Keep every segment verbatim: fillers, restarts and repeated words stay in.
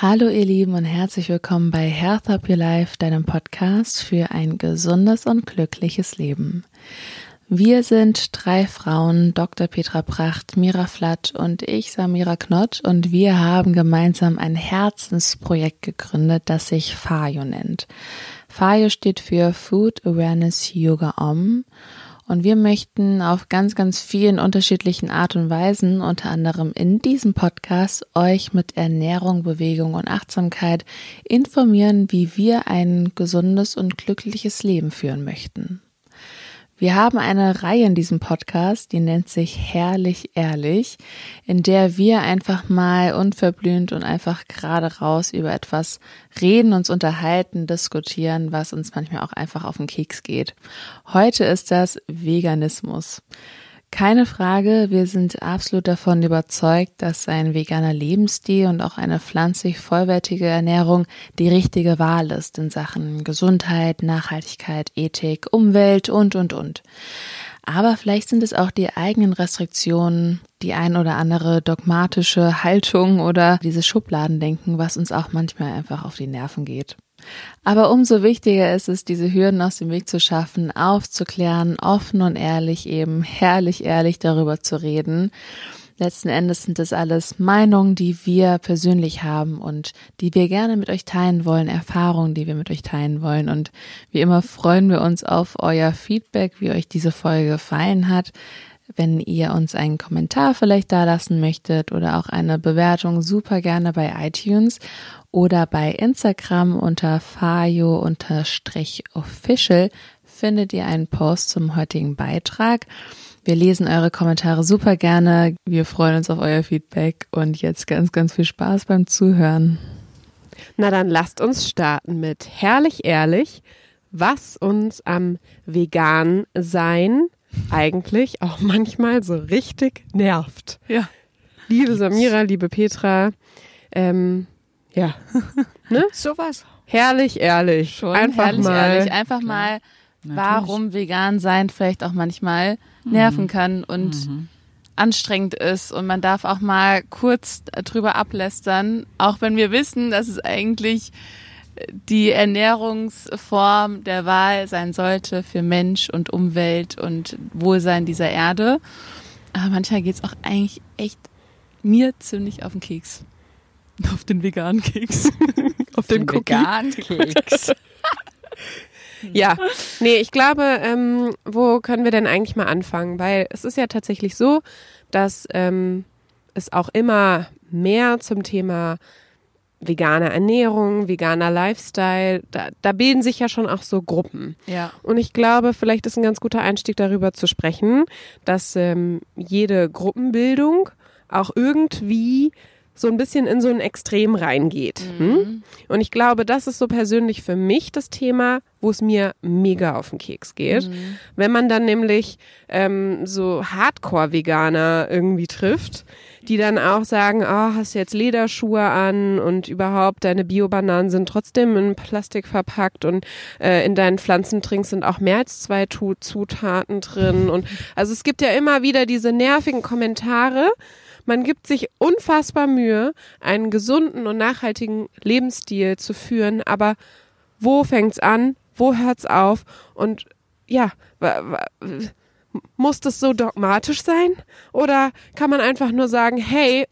Hallo ihr Lieben und herzlich willkommen bei Health Up Your Life, deinem Podcast für ein gesundes und glückliches Leben. Wir sind drei Frauen, Doktor Petra Pracht, Mira Flatt und ich, Samira Knott, und wir haben gemeinsam ein Herzensprojekt gegründet, das sich F A Y O nennt. F A Y O steht für Food Awareness Yoga Om. Und wir möchten auf ganz, ganz vielen unterschiedlichen Art und Weisen, unter anderem in diesem Podcast, euch mit Ernährung, Bewegung und Achtsamkeit informieren, wie wir ein gesundes und glückliches Leben führen möchten. Wir haben eine Reihe in diesem Podcast, die nennt sich Herrlich Ehrlich, in der wir einfach mal unverblümt und einfach gerade raus über etwas reden, uns unterhalten, diskutieren, was uns manchmal auch einfach auf den Keks geht. Heute ist das Veganismus. Keine Frage, wir sind absolut davon überzeugt, dass ein veganer Lebensstil und auch eine pflanzlich vollwertige Ernährung die richtige Wahl ist in Sachen Gesundheit, Nachhaltigkeit, Ethik, Umwelt und, und, und. Aber vielleicht sind es auch die eigenen Restriktionen, die ein oder andere dogmatische Haltung oder dieses Schubladendenken, was uns auch manchmal einfach auf die Nerven geht. Aber umso wichtiger ist es, diese Hürden aus dem Weg zu schaffen, aufzuklären, offen und ehrlich eben, herrlich ehrlich darüber zu reden. Letzten Endes sind das alles Meinungen, die wir persönlich haben und die wir gerne mit euch teilen wollen, Erfahrungen, die wir mit euch teilen wollen. Und wie immer freuen wir uns auf euer Feedback, wie euch diese Folge gefallen hat. Wenn ihr uns einen Kommentar vielleicht da lassen möchtet oder auch eine Bewertung, super gerne bei iTunes oder bei Instagram unter fayo-official findet ihr einen Post zum heutigen Beitrag. Wir lesen eure Kommentare super gerne. Wir freuen uns auf euer Feedback und jetzt ganz, ganz viel Spaß beim Zuhören. Na dann lasst uns starten mit Herrlich Ehrlich, was uns am Vegan-Sein eigentlich auch manchmal so richtig nervt. Ja. Liebe Samira, liebe Petra, ähm, ja, ne? Sowas. Herrlich ehrlich. Schon einfach herrlich mal, ehrlich. Einfach mal, warum vegan sein vielleicht auch manchmal nerven kann und mhm. anstrengend ist. Und man darf auch mal kurz drüber ablästern, auch wenn wir wissen, dass es eigentlich die Ernährungsform der Wahl sein sollte für Mensch und Umwelt und Wohlsein dieser Erde. Aber manchmal geht's auch eigentlich echt mir ziemlich auf den Keks. Auf den veganen Keks. Auf den, den veganen Keks. Ja, nee, ich glaube, ähm, wo können wir denn eigentlich mal anfangen? Weil es ist ja tatsächlich so, dass ähm, es auch immer mehr zum Thema veganer Ernährung, veganer Lifestyle, da, da bilden sich ja schon auch so Gruppen. Ja. Und ich glaube, vielleicht ist ein ganz guter Einstieg darüber zu sprechen, dass ähm, jede Gruppenbildung auch irgendwie so ein bisschen in so ein Extrem reingeht. Mhm. Hm? Und ich glaube, das ist so persönlich für mich das Thema, wo es mir mega auf den Keks geht. Mhm. Wenn man dann nämlich ähm, so Hardcore-Veganer irgendwie trifft, die dann auch sagen, oh, hast du jetzt Lederschuhe an und überhaupt deine Bio-Bananen sind trotzdem in Plastik verpackt und äh, in deinen Pflanzentrinks sind auch mehr als zwei tu- Zutaten drin. Und also es gibt ja immer wieder diese nervigen Kommentare. Man gibt sich unfassbar Mühe, einen gesunden und nachhaltigen Lebensstil zu führen, aber wo fängt's an? Wo hört's auf? Und ja, w- w- muss das so dogmatisch sein? Oder kann man einfach nur sagen, hey,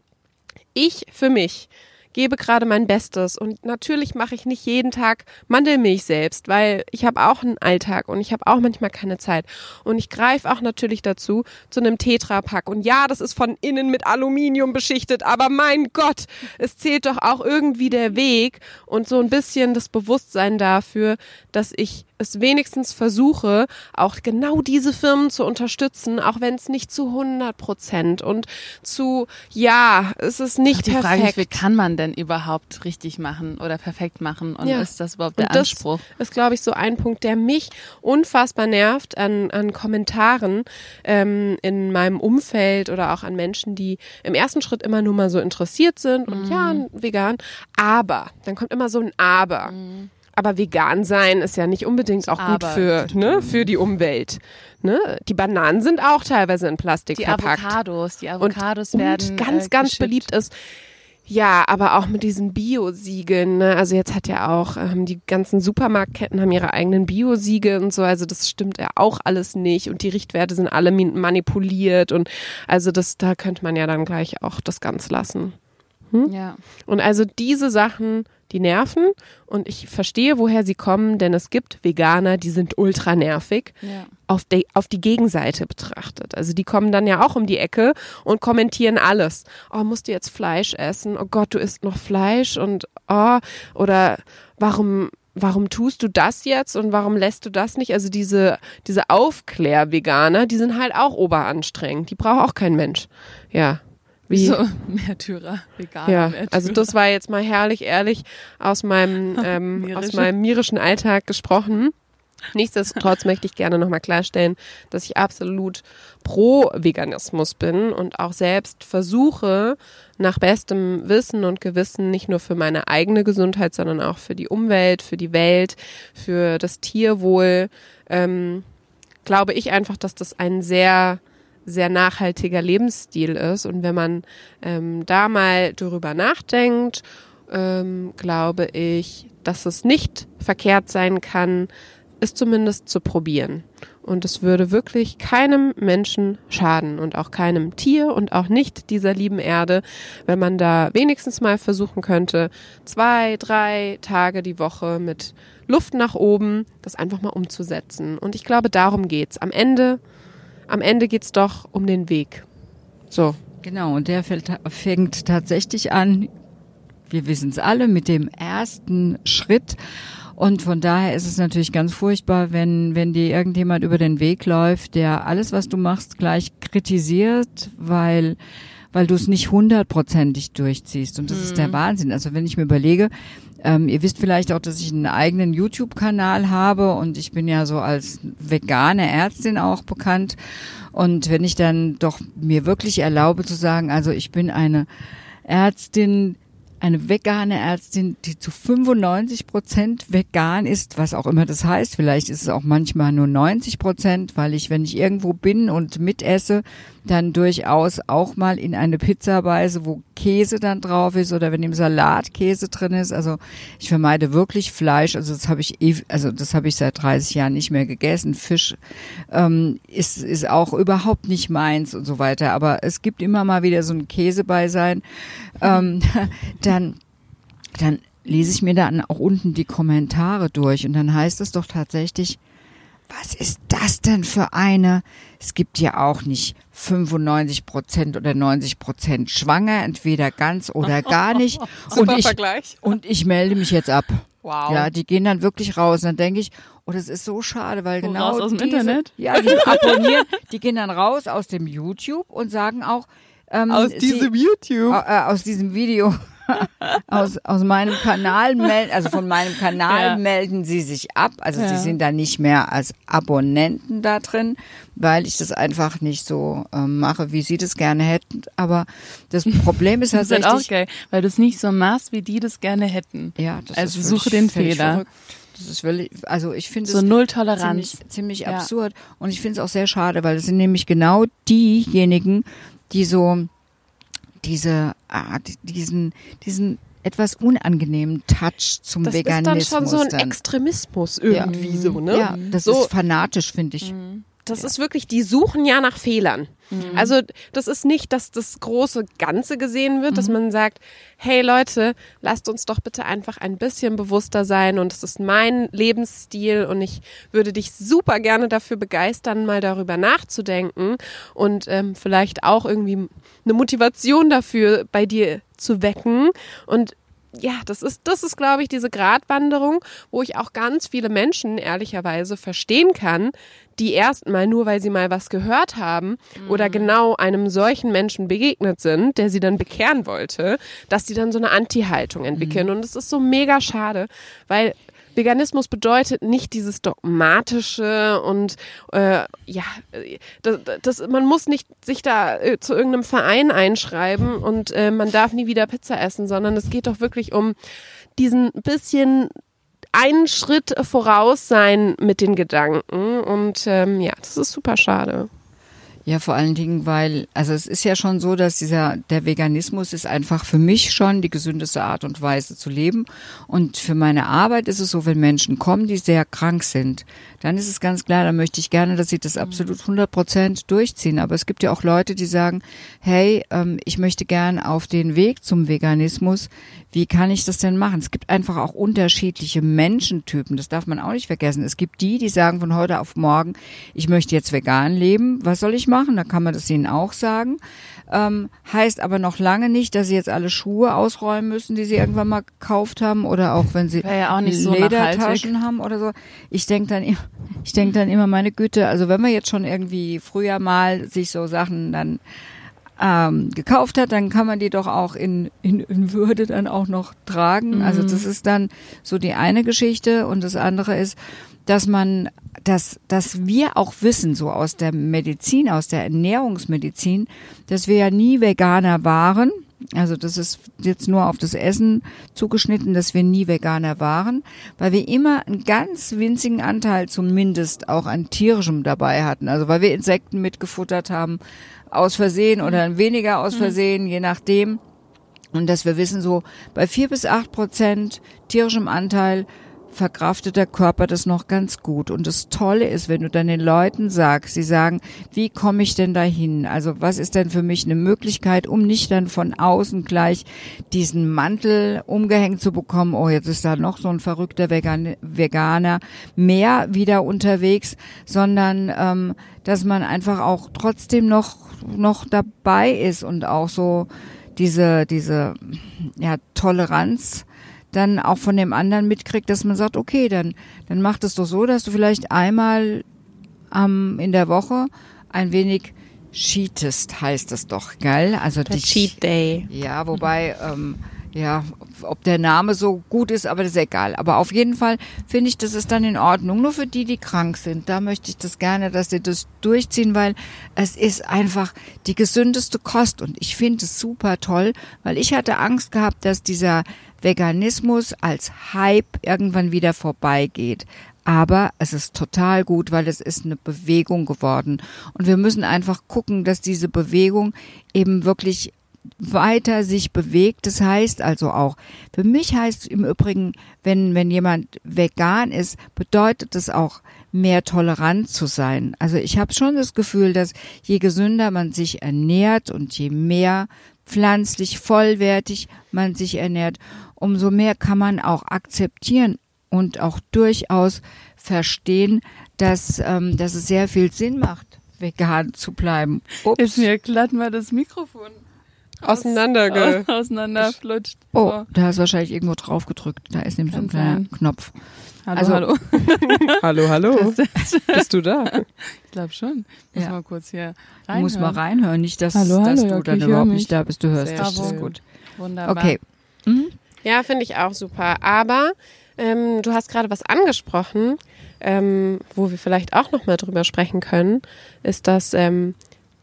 ich für mich gebe gerade mein Bestes und natürlich mache ich nicht jeden Tag Mandelmilch selbst, weil ich habe auch einen Alltag und ich habe auch manchmal keine Zeit und ich greife auch natürlich dazu zu einem Tetra-Pack und ja, das ist von innen mit Aluminium beschichtet, aber mein Gott, es zählt doch auch irgendwie der Weg und so ein bisschen das Bewusstsein dafür, dass ich es wenigstens versuche, auch genau diese Firmen zu unterstützen, auch wenn es nicht zu hundert Prozent und zu, ja, es ist nicht die perfekt. Frage ist, wie kann man denn überhaupt richtig machen oder perfekt machen und ja. ist das überhaupt der und das Anspruch? Ist, glaube ich, so ein Punkt, der mich unfassbar nervt an, an Kommentaren ähm, in meinem Umfeld oder auch an Menschen, die im ersten Schritt immer nur mal so interessiert sind und mm. ja, vegan, aber, dann kommt immer so ein Aber. Mm. Aber vegan sein ist ja nicht unbedingt auch gut für, ne, für die Umwelt. Ne? Die Bananen sind auch teilweise in Plastik die verpackt. Avocados, die Avocados und, werden und ganz, äh, ganz geschickt. beliebt ist, Ja, aber auch mit diesen Bio-Siegeln, ne? Also jetzt hat ja auch, ähm, die ganzen Supermarktketten haben ihre eigenen Bio-Siegel und so, also das stimmt ja auch alles nicht und die Richtwerte sind alle manipuliert und also das, da könnte man ja dann gleich auch das ganz lassen. Hm? Ja. Und also diese Sachen, die nerven und ich verstehe, woher sie kommen, denn es gibt Veganer, die sind ultra nervig, Ja. auf, die, auf die Gegenseite betrachtet. Also die kommen dann ja auch um die Ecke und kommentieren alles. Oh, musst du jetzt Fleisch essen? Oh Gott, du isst noch Fleisch und oh, oder warum, warum tust du das jetzt und warum lässt du das nicht? Also diese, diese Aufklär-Veganer, die sind halt auch oberanstrengend. Die braucht auch kein Mensch. Ja. Wie? So, Märtyrer, Veganer, Ja, Märtyrer. also das war jetzt mal herrlich ehrlich aus meinem, ähm, aus meinem mirischen Alltag gesprochen. Nichtsdestotrotz möchte ich gerne nochmal klarstellen, dass ich absolut pro Veganismus bin und auch selbst versuche, nach bestem Wissen und Gewissen nicht nur für meine eigene Gesundheit, sondern auch für die Umwelt, für die Welt, für das Tierwohl, ähm, glaube ich einfach, dass das ein sehr sehr nachhaltiger Lebensstil ist. Und wenn man ähm, da mal darüber nachdenkt, ähm, glaube ich, dass es nicht verkehrt sein kann, es zumindest zu probieren. Und es würde wirklich keinem Menschen schaden und auch keinem Tier und auch nicht dieser lieben Erde, wenn man da wenigstens mal versuchen könnte, zwei, drei Tage die Woche mit Luft nach oben, das einfach mal umzusetzen. Und ich glaube, darum geht's. Am Ende Am Ende geht's doch um den Weg. So. Genau, und der fällt, fängt tatsächlich an, wir wissen es alle, mit dem ersten Schritt. Und von daher ist es natürlich ganz furchtbar, wenn, wenn dir irgendjemand über den Weg läuft, der alles, was du machst, gleich kritisiert, weil, weil du es nicht hundertprozentig durchziehst. Und das mhm. ist der Wahnsinn. Also wenn ich mir überlege, Ähm, ihr wisst vielleicht auch, dass ich einen eigenen YouTube-Kanal habe und ich bin ja so als vegane Ärztin auch bekannt. Und wenn ich dann doch mir wirklich erlaube zu sagen, also ich bin eine Ärztin, eine vegane Ärztin, die zu fünfundneunzig Prozent vegan ist, was auch immer das heißt. Vielleicht ist es auch manchmal nur neunzig Prozent, weil ich, wenn ich irgendwo bin und mitesse, dann durchaus auch mal in eine Pizza beiße, wo Käse dann drauf ist oder wenn im Salat Käse drin ist. Also ich vermeide wirklich Fleisch. Also das habe ich, also das habe ich seit dreißig Jahren nicht mehr gegessen. Fisch ähm, ist ist auch überhaupt nicht meins und so weiter. Aber es gibt immer mal wieder so ein Käsebeisein. Ähm, dann dann lese ich mir dann auch unten die Kommentare durch und dann heißt es doch tatsächlich, was ist das denn für eine? Es gibt ja auch nicht fünfundneunzig Prozent oder neunzig Prozent schwanger, entweder ganz oder gar nicht. Super und ich, Vergleich. Und ich melde mich jetzt ab. Wow. Ja, die gehen dann wirklich raus. Und dann denke ich, oh, das ist so schade, weil Wo, genau raus aus dem diese, Internet? Ja, die abonnieren, die gehen dann raus aus dem YouTube und sagen auch, ähm, Aus diesem sie, YouTube? Äh, aus diesem Video. aus, aus meinem Kanal melden, also von meinem Kanal ja. melden sie sich ab. Also ja. sie sind da nicht mehr als Abonnenten da drin, weil ich das einfach nicht so ähm, mache, wie sie das gerne hätten. Aber das Problem ist das tatsächlich... Das ist halt auch geil, weil du es nicht so machst, wie die das gerne hätten. Ja, das also ist suche völlig, den Fehler. Verrückt. Das ist völlig, also ich finde so es null Toleranz. ziemlich, ziemlich ja. absurd. Und ich finde es auch sehr schade, weil es sind nämlich genau diejenigen, die so diese, ah, diesen, diesen etwas unangenehmen Touch zum das Veganismus. Das ist dann schon so ein dann. Extremismus irgendwie ja. so, ne? Ja, das so, ist fanatisch, finde ich. Das ja. ist wirklich, die suchen ja nach Fehlern. Mhm. Also das ist nicht, dass das große Ganze gesehen wird, mhm. dass man sagt, hey Leute, lasst uns doch bitte einfach ein bisschen bewusster sein und es ist mein Lebensstil und ich würde dich super gerne dafür begeistern, mal darüber nachzudenken und ähm, vielleicht auch irgendwie eine Motivation dafür bei dir zu wecken und ja, das ist, das ist, glaube ich, diese Gratwanderung, wo ich auch ganz viele Menschen ehrlicherweise verstehen kann, die erstmal nur, weil sie mal was gehört haben mhm. oder genau einem solchen Menschen begegnet sind, der sie dann bekehren wollte, dass sie dann so eine Anti-Haltung entwickeln. Mhm. Und es ist so mega schade, weil Veganismus bedeutet nicht dieses dogmatische und äh, ja, das, das, man muss nicht sich da äh, zu irgendeinem Verein einschreiben und äh, man darf nie wieder Pizza essen, sondern es geht doch wirklich um diesen bisschen einen Schritt voraus sein mit den Gedanken und ähm, ja, das ist super schade. Ja, vor allen Dingen, weil, also es ist ja schon so, dass dieser, der Veganismus ist einfach für mich schon die gesündeste Art und Weise zu leben. Und für meine Arbeit ist es so, wenn Menschen kommen, die sehr krank sind, dann ist es ganz klar, dann möchte ich gerne, dass sie das absolut hundert Prozent durchziehen. Aber es gibt ja auch Leute, die sagen, hey, ähm, ich möchte gern auf den Weg zum Veganismus. Wie kann ich das denn machen? Es gibt einfach auch unterschiedliche Menschentypen. Das darf man auch nicht vergessen. Es gibt die, die sagen von heute auf morgen, ich möchte jetzt vegan leben. Was soll ich machen? Da kann man das ihnen auch sagen. Ähm, heißt aber noch lange nicht, dass sie jetzt alle Schuhe ausräumen müssen, die sie irgendwann mal gekauft haben, oder auch wenn sie ja auch nicht so Ledertaschen haben oder so. Ich denke dann, ich denke dann immer, meine Güte, also wenn man jetzt schon irgendwie früher mal sich so Sachen dann ähm, gekauft hat, dann kann man die doch auch in, in, in Würde dann auch noch tragen. Mhm. Also das ist dann so die eine Geschichte, und das andere ist, dass man, dass, dass wir auch wissen, so aus der Medizin, aus der Ernährungsmedizin, dass wir ja nie Veganer waren. Also das ist jetzt nur auf das Essen zugeschnitten, dass wir nie Veganer waren, weil wir immer einen ganz winzigen Anteil zumindest auch an tierischem dabei hatten. Also weil wir Insekten mitgefuttert haben, aus Versehen oder weniger aus Versehen, je nachdem. Und dass wir wissen, so bei vier bis acht Prozent tierischem Anteil verkraftet der Körper das noch ganz gut. Und das Tolle ist, wenn du dann den Leuten sagst, sie sagen, wie komme ich denn dahin? Also was ist denn für mich eine Möglichkeit, um nicht dann von außen gleich diesen Mantel umgehängt zu bekommen, oh, jetzt ist da noch so ein verrückter Vegan- Veganer mehr wieder unterwegs, sondern ähm, dass man einfach auch trotzdem noch noch dabei ist und auch so diese diese ja Toleranz dann auch von dem anderen mitkriegt, dass man sagt, okay, dann dann macht es doch so, dass du vielleicht einmal ähm, in der Woche ein wenig cheatest, heißt es doch, gell? Also der die Cheat Day. Ja, wobei ähm, ja, ob der Name so gut ist, aber das ist egal. Aber auf jeden Fall finde ich, das ist dann in Ordnung. Nur für die, die krank sind, da möchte ich das gerne, dass sie das durchziehen, weil es ist einfach die gesündeste Kost. Und ich finde es super toll, weil ich hatte Angst gehabt, dass dieser Veganismus als Hype irgendwann wieder vorbeigeht. Aber es ist total gut, weil es ist eine Bewegung geworden. Und wir müssen einfach gucken, dass diese Bewegung eben wirklich weiter sich bewegt. Das heißt also auch, für mich heißt im Übrigen, wenn, wenn jemand vegan ist, bedeutet es auch, mehr tolerant zu sein. Also ich habe schon das Gefühl, dass je gesünder man sich ernährt und je mehr pflanzlich vollwertig man sich ernährt, umso mehr kann man auch akzeptieren und auch durchaus verstehen, dass, ähm, dass es sehr viel Sinn macht, vegan zu bleiben. Ups. Ist mir glatt mal das Mikrofon Auseinanderge- auseinanderflutscht. Oh, da hast du wahrscheinlich irgendwo drauf gedrückt. Da ist nämlich so ein kleiner sein. Knopf. Hallo, also, hallo. hallo, hallo. Bist du da? Ich glaube schon. Muss ja. mal kurz hier reinhören. Du musst mal reinhören, nicht, dass, hallo, dass hallo, du okay, dann überhaupt nicht da bist. Du hörst Sehr dich, das schön. ist gut. Wunderbar. Okay. Mhm. Ja, finde ich auch super. Aber ähm, du hast gerade was angesprochen, ähm, wo wir vielleicht auch noch mal drüber sprechen können, ist, dass ähm,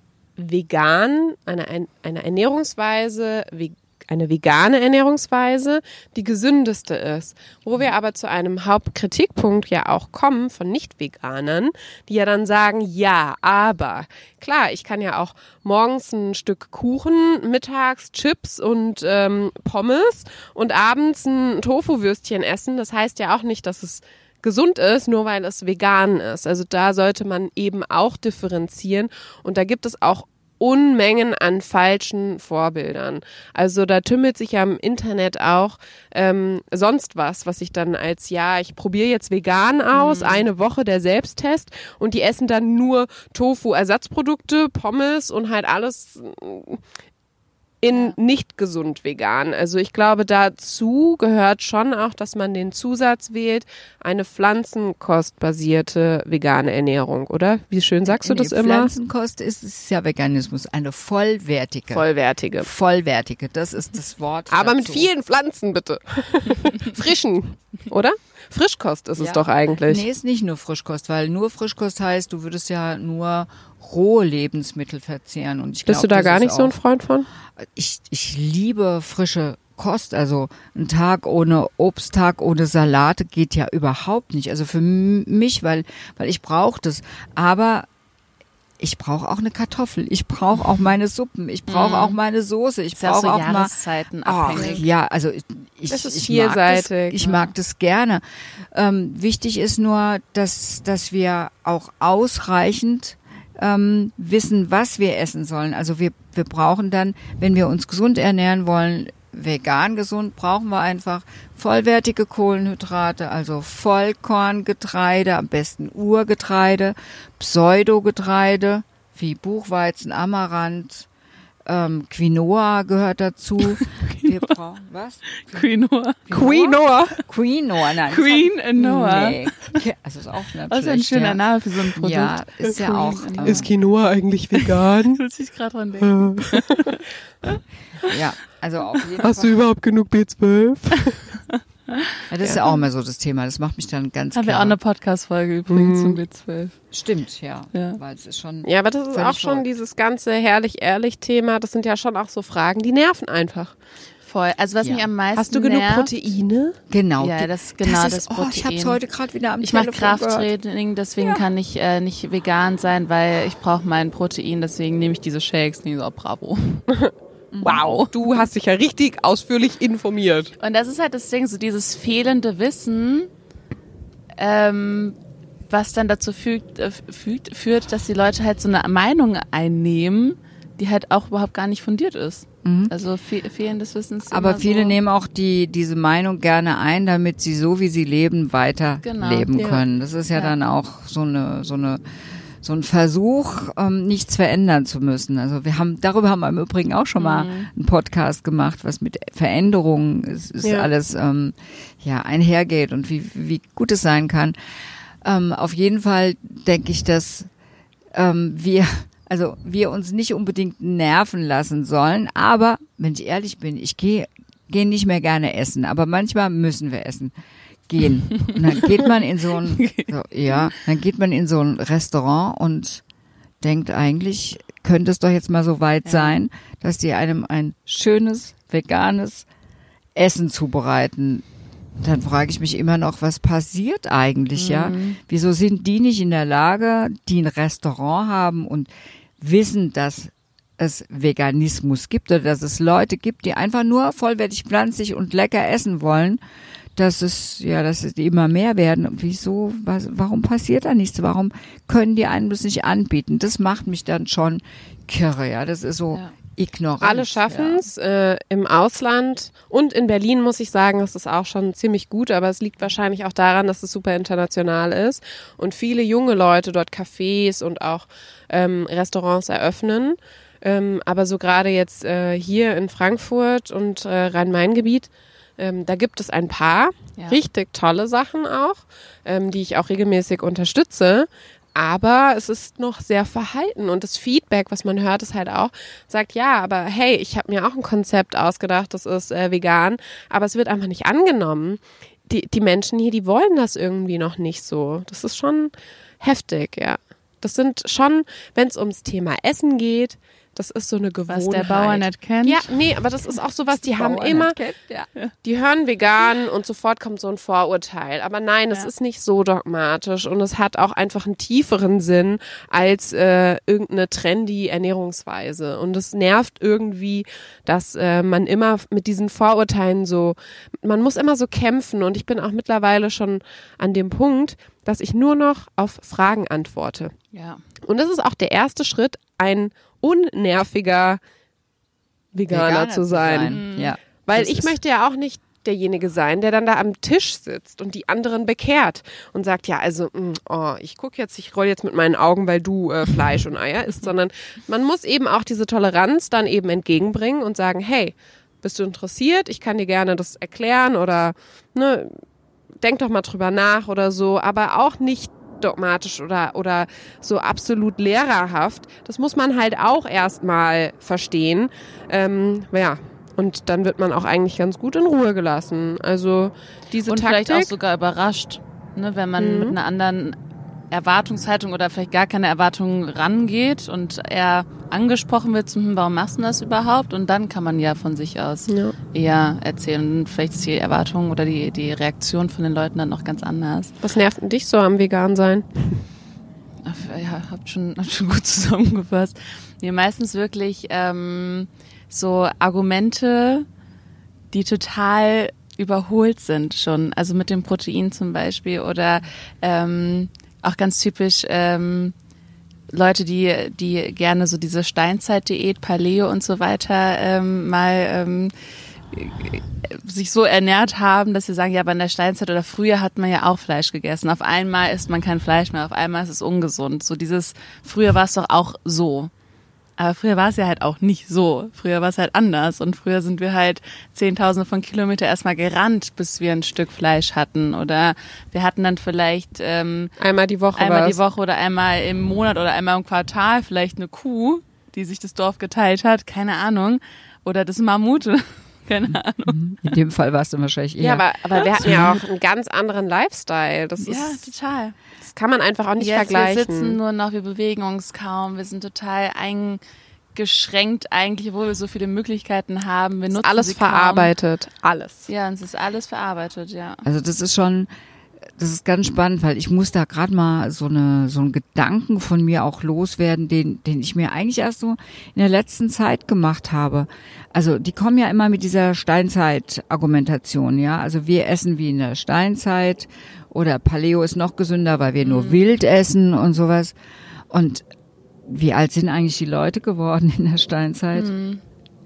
vegan, eine, eine Ernährungsweise, eine vegane Ernährungsweise die gesündeste ist. Wo wir aber zu einem Hauptkritikpunkt ja auch kommen von Nicht-Veganern, die ja dann sagen, ja, aber klar, ich kann ja auch morgens ein Stück Kuchen, mittags Chips und ähm, Pommes und abends ein Tofu-Würstchen essen. Das heißt ja auch nicht, dass es gesund ist, nur weil es vegan ist. Also da sollte man eben auch differenzieren, und da gibt es auch Unmengen an falschen Vorbildern. Also da tümmelt sich ja im Internet auch ähm, sonst was, was ich dann als, ja, ich probiere jetzt vegan aus, mhm. eine Woche der Selbsttest, und die essen dann nur Tofu-Ersatzprodukte, Pommes und halt alles in nicht gesund vegan. Also ich glaube, dazu gehört schon auch, dass man den Zusatz wählt, eine pflanzenkostbasierte vegane Ernährung, oder? Wie schön sagst du das nee, immer? Pflanzenkost ist, ist ja Veganismus, eine vollwertige. Vollwertige. Vollwertige, das ist das Wort. Aber dazu. mit vielen Pflanzen, bitte. Frischen, oder? Frischkost ist ja. es doch eigentlich. Nee, ist nicht nur Frischkost, weil nur Frischkost heißt, du würdest ja nur rohe Lebensmittel verzehren. Und ich Bist glaub, du da gar nicht auch, so ein Freund von? Ich, ich liebe frische Kost. Also ein Tag ohne Obst, Tag ohne Salate geht ja überhaupt nicht. Also für mich, weil, weil ich brauche das. Aber ich brauche auch eine Kartoffel, ich brauche auch meine Suppen, ich brauche Mhm. auch meine Soße, ich Ist ja brauche so auch mal Jahreszeiten abhängig. Ach, ja, also ich, Das ist ich mag das, vielseitig, ich ja. mag das gerne. Ähm, wichtig ist nur, dass dass wir auch ausreichend ähm, wissen, was wir essen sollen. Also wir wir brauchen dann, wenn wir uns gesund ernähren wollen, vegan gesund, brauchen wir einfach vollwertige Kohlenhydrate, also Vollkorngetreide, am besten Urgetreide, Pseudogetreide wie Buchweizen, Amaranth, ähm, Quinoa gehört dazu. Wir brauchen was? Quinoa. Quinoa. Quinoa, nein. Queen das hat, and Noah. Nee, also ist auch nicht Das ist ein schlecht, schöner ja. Name für so ein Produkt. Ja, ist ja auch. Queen and ähm, Ist Quinoa eigentlich vegan? Muss ich gerade dran denken. Ja, also auf jeden Hast du Fall. überhaupt genug B zwölf? Ja, das ist ja auch immer so das Thema. Das macht mich dann ganz Haben wir auch klar. eine Podcast-Folge übrigens Mhm. zum B zwölf. Stimmt, ja. Ja. Weil es ist schon. Ja, aber das ist Völlig auch schon verrückt. dieses ganze herrlich-ehrlich-Thema. Das sind ja schon auch so Fragen, die nerven einfach. Voll. Also was Ja. mich am meisten Hast du genug nervt, Proteine? Genau. Ja, die- das genau das, ist, Protein. Oh, ich habe es heute gerade wieder am Ich mache Telefon gehört. Krafttraining, deswegen kann ich äh, nicht vegan sein, weil ich brauche mein Protein, deswegen nehme ich diese Shakes. Und ich so, oh, bravo. Wow, du hast dich ja richtig ausführlich informiert. Und das ist halt das Ding, so dieses fehlende Wissen, ähm, was dann dazu fügt, äh, fügt, führt, dass die Leute halt so eine Meinung einnehmen, die halt auch überhaupt gar nicht fundiert ist. Also fe fehlendes Wissen ist Aber immer viele so, nehmen auch die diese Meinung gerne ein, damit sie so wie sie leben weiter Genau. leben Ja. können. Das ist ja, Ja. dann auch so eine so eine so ein Versuch, ähm, nichts verändern zu müssen. Also wir haben darüber haben wir im Übrigen auch schon mal einen Podcast gemacht, was mit Veränderungen ist, ist Ja. alles ähm, ja einhergeht und wie wie gut es sein kann. Ähm, auf jeden Fall denke ich, dass ähm, wir Also wir uns nicht unbedingt nerven lassen sollen, aber wenn ich ehrlich bin, ich gehe gehe nicht mehr gerne essen, aber manchmal müssen wir essen gehen. Und dann geht man in so ein so, ja, dann geht man in so ein Restaurant und denkt eigentlich, könnte es doch jetzt mal so weit Ja. sein, dass die einem ein schönes veganes Essen zubereiten. Dann frage ich mich immer noch, was passiert eigentlich, ja? Wieso sind die nicht in der Lage, die ein Restaurant haben und wissen, dass es Veganismus gibt oder dass es Leute gibt, die einfach nur vollwertig pflanzlich und lecker essen wollen, dass es, ja, dass es immer mehr werden. Und wieso, was, warum passiert da nichts? Warum können die einem das nicht anbieten? Das macht mich dann schon kirre, ja? Das ist so Ja. ignorant. Alle schaffen es äh, im Ausland und in Berlin, muss ich sagen, ist es auch schon ziemlich gut, aber es liegt wahrscheinlich auch daran, dass es super international ist und viele junge Leute dort Cafés und auch ähm, Restaurants eröffnen. Ähm, aber so gerade jetzt äh, hier in Frankfurt und äh, Rhein-Main-Gebiet, ähm, da gibt es ein paar Ja. richtig tolle Sachen auch, ähm, die ich auch regelmäßig unterstütze. Aber es ist noch sehr verhalten und das Feedback, was man hört, ist halt auch, sagt, ja, aber hey, ich habe mir auch ein Konzept ausgedacht, das ist äh, vegan, aber es wird einfach nicht angenommen. Die, die Menschen hier, die wollen das irgendwie noch nicht so. Das ist schon heftig, ja. Das sind schon, wenn es ums Thema Essen geht, das ist so eine Gewohnheit. was der Bauer nicht kennt. Ja, nee, aber das ist auch sowas, die haben Bauern immer, nicht kennt, ja. die hören vegan und sofort kommt so ein Vorurteil. Aber nein, das Ja. ist nicht so dogmatisch und es hat auch einfach einen tieferen Sinn als äh, irgendeine trendy Ernährungsweise. Und es nervt irgendwie, dass äh, man immer mit diesen Vorurteilen so, man muss immer so kämpfen und ich bin auch mittlerweile schon an dem Punkt, dass ich nur noch auf Fragen antworte. Ja. Und das ist auch der erste Schritt, ein unnerviger Veganer, Veganer zu sein. Ja. Weil Das ich ist- möchte ja auch nicht derjenige sein, der dann da am Tisch sitzt und die anderen bekehrt und sagt, ja, also, mh, oh, ich gucke jetzt, ich roll jetzt mit meinen Augen, weil du äh, Fleisch und Eier isst, sondern man muss eben auch diese Toleranz dann eben entgegenbringen und sagen, hey, bist du interessiert? Ich kann dir gerne das erklären oder ne, denk doch mal drüber nach oder so, aber auch nicht dogmatisch oder, oder so absolut lehrerhaft. Das muss man halt auch erstmal verstehen. Ähm, ja, und dann wird man auch eigentlich ganz gut in Ruhe gelassen. Also diese Und Taktik. vielleicht auch sogar überrascht, ne, wenn man Mhm. mit einer anderen Erwartungshaltung oder vielleicht gar keine Erwartungen rangeht und eher angesprochen wird, hm, warum machst du das überhaupt? Und dann kann man ja von sich aus Ja. eher erzählen. Und vielleicht ist die Erwartung oder die, die Reaktion von den Leuten dann noch ganz anders. Was nervt denn dich so am Vegan sein? ja, habt schon, habt schon gut zusammengefasst. Nee, meistens wirklich ähm, so Argumente, die total überholt sind schon. Also mit dem Protein zum Beispiel oder ähm, auch ganz typisch ähm, Leute, die die gerne so diese Steinzeitdiät, Paleo und so weiter ähm, mal ähm, sich so ernährt haben, dass sie sagen, ja, aber in der Steinzeit oder früher hat man ja auch Fleisch gegessen. Auf einmal isst man kein Fleisch mehr, auf einmal ist es ungesund. So dieses, früher war es doch auch so. Aber früher war es ja halt auch nicht so. Früher war es halt anders. Und früher sind wir halt Zehntausende von Kilometern erstmal gerannt, bis wir ein Stück Fleisch hatten. Oder wir hatten dann vielleicht ähm, einmal die Woche einmal was. die Woche oder einmal im Monat oder einmal im Quartal vielleicht eine Kuh, die sich das Dorf geteilt hat. Keine Ahnung. Oder das Mammut. Keine Ahnung. In dem Fall war es dann wahrscheinlich eher. Ja, aber, aber wir hatten ja auch einen ganz anderen Lifestyle. Das Ja, ist, total. das kann man einfach auch nicht Jetzt, vergleichen. wir sitzen nur noch, wir bewegen uns kaum, wir sind total eingeschränkt eigentlich, obwohl wir so viele Möglichkeiten haben. Wir ist nutzen alles sie kaum. verarbeitet. Alles. Ja, uns ist alles verarbeitet, ja. Also das ist schon, das ist ganz spannend, weil ich muss da gerade mal so eine so einen Gedanken von mir auch loswerden, den den ich mir eigentlich erst so in der letzten Zeit gemacht habe. Also die kommen ja immer mit dieser Steinzeit-Argumentation, ja. Also wir essen wie in der Steinzeit oder Paleo ist noch gesünder, weil wir nur Mhm. wild essen und sowas. Und wie alt sind eigentlich die Leute geworden in der Steinzeit? Mhm.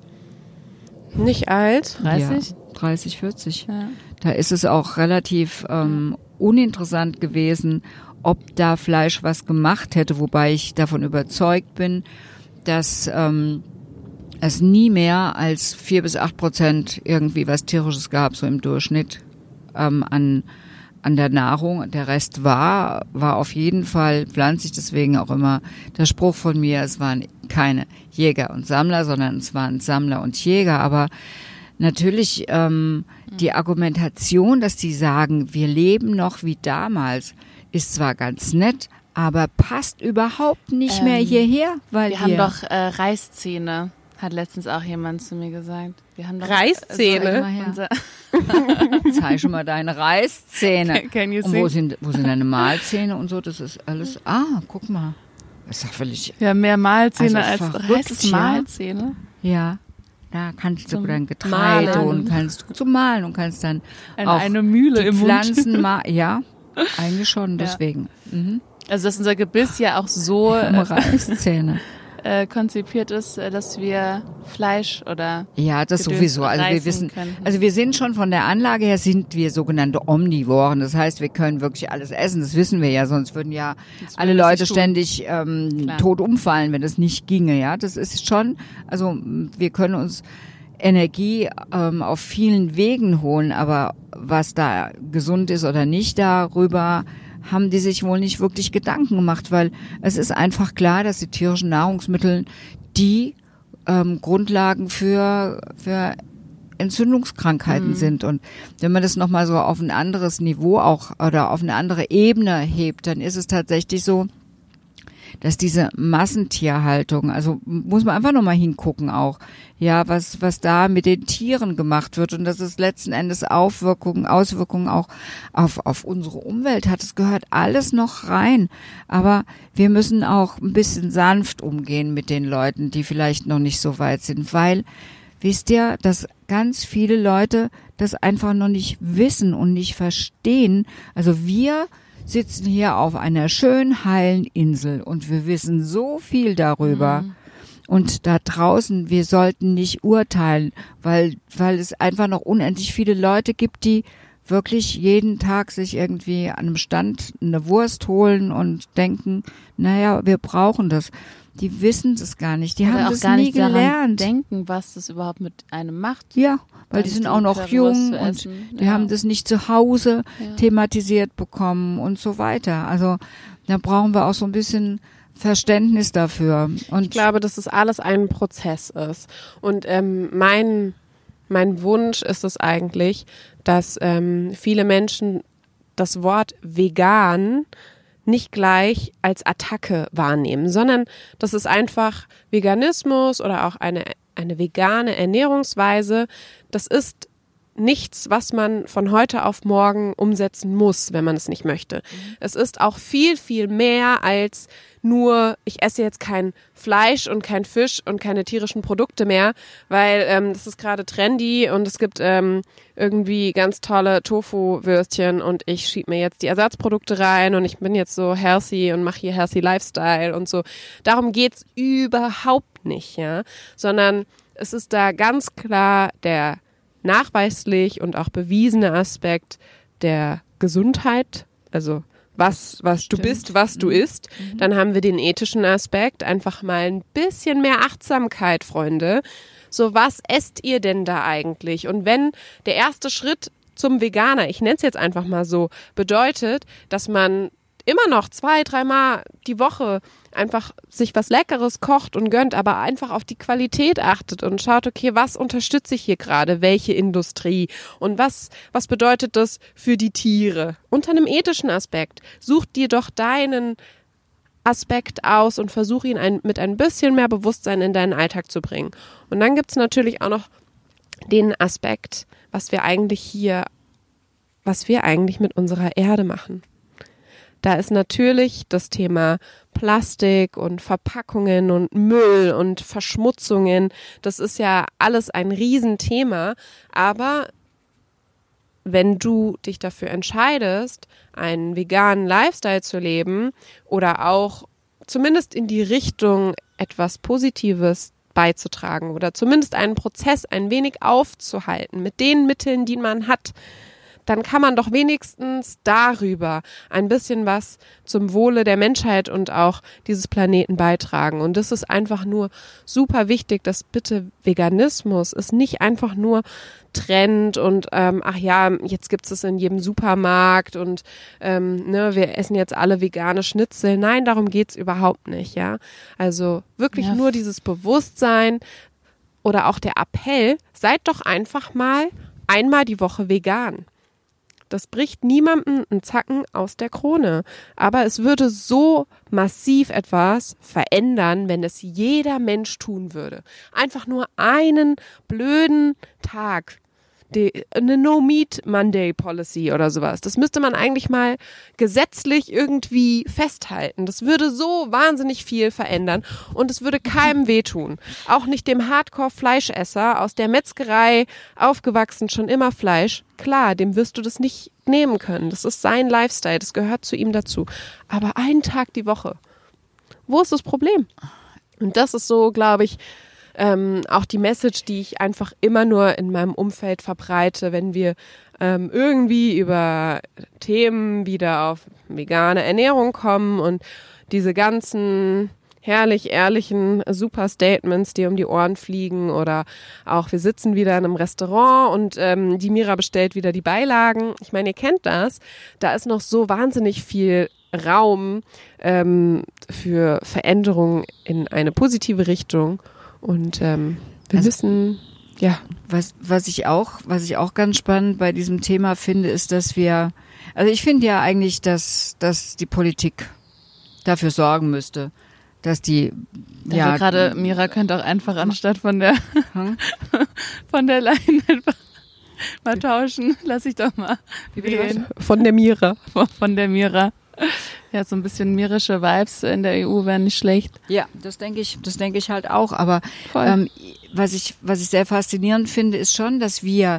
Nicht alt. dreißig? Ja, dreißig, vierzig. Ja. Da ist es auch relativ ähm, uninteressant gewesen, ob da Fleisch was gemacht hätte, wobei ich davon überzeugt bin, dass ähm, es nie mehr als vier bis acht Prozent irgendwie was Tierisches gab, so im Durchschnitt ähm, an an der Nahrung. Der Rest war war auf jeden Fall pflanzlich, deswegen auch immer der Spruch von mir, es waren keine Jäger und Sammler, sondern es waren Sammler und Jäger, aber natürlich ähm, die Argumentation, dass die sagen, wir leben noch wie damals, ist zwar ganz nett, aber passt überhaupt nicht Ähm, mehr hierher, weil Wir wir, haben doch äh, Reißzähne, hat letztens auch jemand zu mir gesagt. Wir haben doch Reißzähne? Also, unser, zeig schon mal deine Reißzähne. Can you Und wo see? sind, wo sind deine Mahlzähne und so? Das ist alles. Ah, guck mal. Das ist doch völlig. Wir haben mehr Mahlzähne Also als verrückt, heißt es ja. Mahlzähne. Ja. Da kannst du Zum dann Getreide Mahlen. und kannst du zum Mahlen und kannst dann Eine, auch eine Mühle die im Mund. Pflanzen ma ja, eigentlich schon, deswegen. Mhm. Also dass unser Gebiss ja auch so Um äh, Reißzähne. äh, konzipiert ist, äh, dass wir Fleisch oder Ja, das Gedöns sowieso. Also wir reißen wissen, könnten. also wir sind schon von der Anlage her sind wir sogenannte Omnivoren. Das heißt, wir können wirklich alles essen. Das wissen wir ja, sonst würden ja Sonst alle würden wir es Leute nicht tun. ständig ähm, Klar. tot umfallen, wenn das nicht ginge. Ja, das ist schon. Also wir können uns Energie ähm, auf vielen Wegen holen, aber was da gesund ist oder nicht, darüber haben die sich wohl nicht wirklich Gedanken gemacht, weil es ist einfach klar, dass die tierischen Nahrungsmittel die ähm, Grundlagen für für Entzündungskrankheiten Mhm. sind. Und wenn man das nochmal so auf ein anderes Niveau auch oder auf eine andere Ebene hebt, dann ist es tatsächlich so, dass diese Massentierhaltung, also muss man einfach nochmal hingucken auch, ja, was, was da mit den Tieren gemacht wird und dass es letzten Endes Aufwirkungen, Auswirkungen auch auf, auf unsere Umwelt hat. Es gehört alles noch rein. Aber wir müssen auch ein bisschen sanft umgehen mit den Leuten, die vielleicht noch nicht so weit sind, weil, wisst ihr, dass ganz viele Leute das einfach noch nicht wissen und nicht verstehen. Also wir sitzen hier auf einer schönen, heilen Insel und wir wissen so viel darüber. Mhm. Und da draußen, wir sollten nicht urteilen, weil, weil es einfach noch unendlich viele Leute gibt, die wirklich jeden Tag sich irgendwie an einem Stand eine Wurst holen und denken, naja, wir brauchen das. Die wissen das gar nicht, die Oder haben auch das gar nie nicht daran gelernt. denken, was das überhaupt mit einem macht. Ja, weil die Also sind die auch noch Currywurst jung zu und essen, die ja. haben das nicht zu Hause Ja. thematisiert bekommen und so weiter. Also da brauchen wir auch so ein bisschen Verständnis dafür. Und Ich glaube, dass es alles ein Prozess ist. Und ähm, mein, mein Wunsch ist es eigentlich, dass ähm, viele Menschen das Wort vegan nicht gleich als Attacke wahrnehmen, sondern das ist einfach Veganismus oder auch eine, eine vegane Ernährungsweise. Das ist nichts, was man von heute auf morgen umsetzen muss, wenn man es nicht möchte. Mhm. Es ist auch viel, viel mehr als nur, ich esse jetzt kein Fleisch und kein Fisch und keine tierischen Produkte mehr, weil ähm, das ist gerade trendy und es gibt ähm, irgendwie ganz tolle Tofu-Würstchen und ich schiebe mir jetzt die Ersatzprodukte rein und ich bin jetzt so healthy und mache hier healthy Lifestyle und so. Darum geht's überhaupt nicht, ja, sondern es ist da ganz klar der nachweislich und auch bewiesene Aspekt der Gesundheit, also was, was du bist, was du isst. Mhm. Dann haben wir den ethischen Aspekt, einfach mal ein bisschen mehr Achtsamkeit, Freunde. So, was esst ihr denn da eigentlich? Und wenn der erste Schritt zum Veganer, ich nenne es jetzt einfach mal so, bedeutet, dass man immer noch zwei, dreimal die Woche einfach sich was Leckeres kocht und gönnt, aber einfach auf die Qualität achtet und schaut, okay, was unterstütze ich hier gerade, welche Industrie und was, was bedeutet das für die Tiere? Unter einem ethischen Aspekt. Such dir doch deinen Aspekt aus und versuch ihn ein, mit ein bisschen mehr Bewusstsein in deinen Alltag zu bringen. Und dann gibt's natürlich auch noch den Aspekt, was wir eigentlich hier, was wir eigentlich mit unserer Erde machen. Da ist natürlich das Thema Plastik und Verpackungen und Müll und Verschmutzungen. Das ist ja alles ein Riesenthema. Aber wenn du dich dafür entscheidest, einen veganen Lifestyle zu leben oder auch zumindest in die Richtung etwas Positives beizutragen oder zumindest einen Prozess ein wenig aufzuhalten mit den Mitteln, die man hat, dann kann man doch wenigstens darüber ein bisschen was zum Wohle der Menschheit und auch dieses Planeten beitragen. Und das ist einfach nur super wichtig, dass bitte Veganismus ist nicht einfach nur Trend und ähm, ach ja, jetzt gibt es in jedem Supermarkt und ähm, ne, wir essen jetzt alle vegane Schnitzel. Nein, darum geht's überhaupt nicht, ja. Also wirklich ja. Nur dieses Bewusstsein oder auch der Appell, seid doch einfach mal einmal die Woche vegan. Das bricht niemandem einen Zacken aus der Krone. Aber es würde so massiv etwas verändern, wenn es jeder Mensch tun würde. Einfach nur einen blöden Tag. Die, eine No-Meat-Monday-Policy oder sowas. Das müsste man eigentlich mal gesetzlich irgendwie festhalten. Das würde so wahnsinnig viel verändern und es würde keinem wehtun. Auch nicht dem Hardcore-Fleischesser aus der Metzgerei aufgewachsen, schon immer Fleisch. Klar, dem wirst du das nicht nehmen können. Das ist sein Lifestyle, das gehört zu ihm dazu. Aber einen Tag die Woche. Wo ist das Problem? Und das ist so, glaube ich, Ähm, auch die Message, die ich einfach immer nur in meinem Umfeld verbreite, wenn wir ähm, irgendwie über Themen wieder auf vegane Ernährung kommen und diese ganzen herrlich ehrlichen super Statements, die um die Ohren fliegen oder auch wir sitzen wieder in einem Restaurant und ähm, die Mira bestellt wieder die Beilagen. Ich meine, ihr kennt das. Da ist noch so wahnsinnig viel Raum ähm, für Veränderungen in eine positive Richtung. Und ähm, wir also, müssen, ja. Was, was ich auch, was ich auch ganz spannend bei diesem Thema finde, ist, dass wir, also ich finde ja eigentlich, dass, dass die Politik dafür sorgen müsste, dass die, ja. ja. Also gerade Mira könnte auch einfach anstatt von der, hm? von der Leine einfach mal tauschen. Lass ich doch mal wählen. Von der Mira. Von der Mira. Ja, so ein bisschen mirische Vibes in der E U wären nicht schlecht. Ja, das denke ich, das denke ich halt auch. Aber ähm, was ich, was ich sehr faszinierend finde, ist schon, dass wir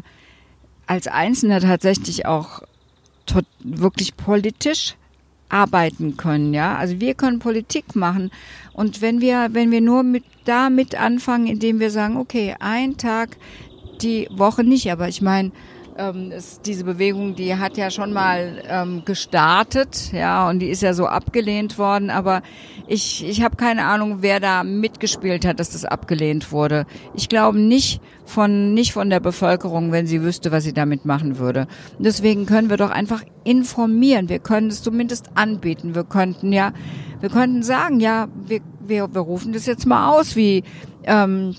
als Einzelne tatsächlich auch tot, wirklich politisch arbeiten können, ja. Also wir können Politik machen. Und wenn wir, wenn wir nur mit, damit anfangen, indem wir sagen, okay, ein Tag die Woche nicht, aber ich meine, Ähm, ist diese Bewegung, die hat ja schon mal ähm, gestartet, ja, und die ist ja so abgelehnt worden, aber ich ich habe keine Ahnung, wer da mitgespielt hat, dass das abgelehnt wurde. Ich glaube nicht von nicht von der Bevölkerung, wenn sie wüsste, was sie damit machen würde. Und deswegen können wir doch einfach informieren. Wir können es zumindest anbieten. Wir könnten ja, wir könnten sagen, ja, wir wir, wir rufen das jetzt mal aus, wie ähm,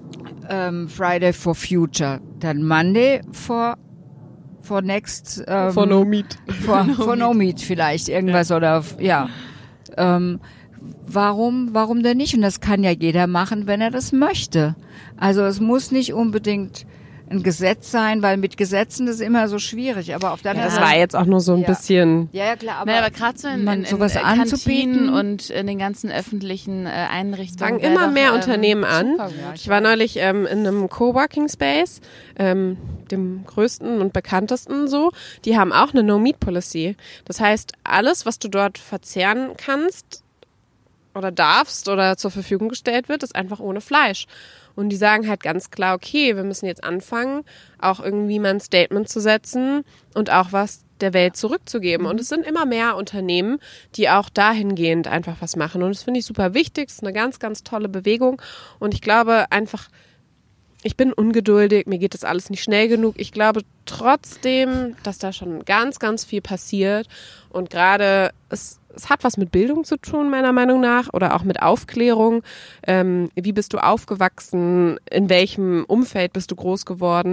ähm, Friday for Future, dann Monday for for next ähm, for no meat for, for no meat vielleicht irgendwas ja. Oder ja ähm, warum warum denn nicht? Und das kann ja jeder machen, wenn er das möchte. Also es muss nicht unbedingt ein Gesetz sein, weil mit Gesetzen ist immer so schwierig. Aber auf der Ja, anderen das war jetzt auch nur so ein ja. bisschen. Ja, ja, klar, aber, naja, aber gerade so in, in, in sowas Kantinen anzubieten und in den ganzen öffentlichen äh, Einrichtungen. Fangen immer doch, mehr ähm, Unternehmen an. supergut. Ich war neulich ähm, in einem Coworking Space, ähm, dem größten und bekanntesten so. Die haben auch eine No-Meat-Policy. Das heißt, alles, was du dort verzehren kannst oder darfst oder zur Verfügung gestellt wird, ist einfach ohne Fleisch. Und die sagen halt ganz klar, okay, wir müssen jetzt anfangen, auch irgendwie mal ein Statement zu setzen und auch was der Welt zurückzugeben. Und es sind immer mehr Unternehmen, die auch dahingehend einfach was machen. Und das finde ich super wichtig. Das ist eine ganz, ganz tolle Bewegung. Und ich glaube einfach, ich bin ungeduldig, mir geht das alles nicht schnell genug. Ich glaube trotzdem, dass da schon ganz, ganz viel passiert. Und gerade es, es hat was mit Bildung zu tun, meiner Meinung nach, oder auch mit Aufklärung. Ähm, wie bist du aufgewachsen? In welchem Umfeld bist du groß geworden?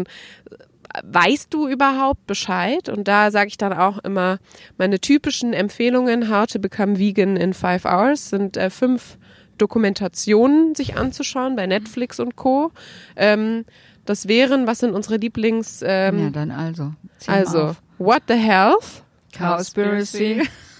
Weißt du überhaupt Bescheid? Und da sage ich dann auch immer, meine typischen Empfehlungen, How to Become Vegan in Five Hours, sind äh, fünf Dokumentationen sich anzuschauen bei Netflix und Co. Ähm, das wären, was sind unsere Lieblings... Ähm, ja, dann also. Zieh mal also, auf. What the Health? Cowspiracy.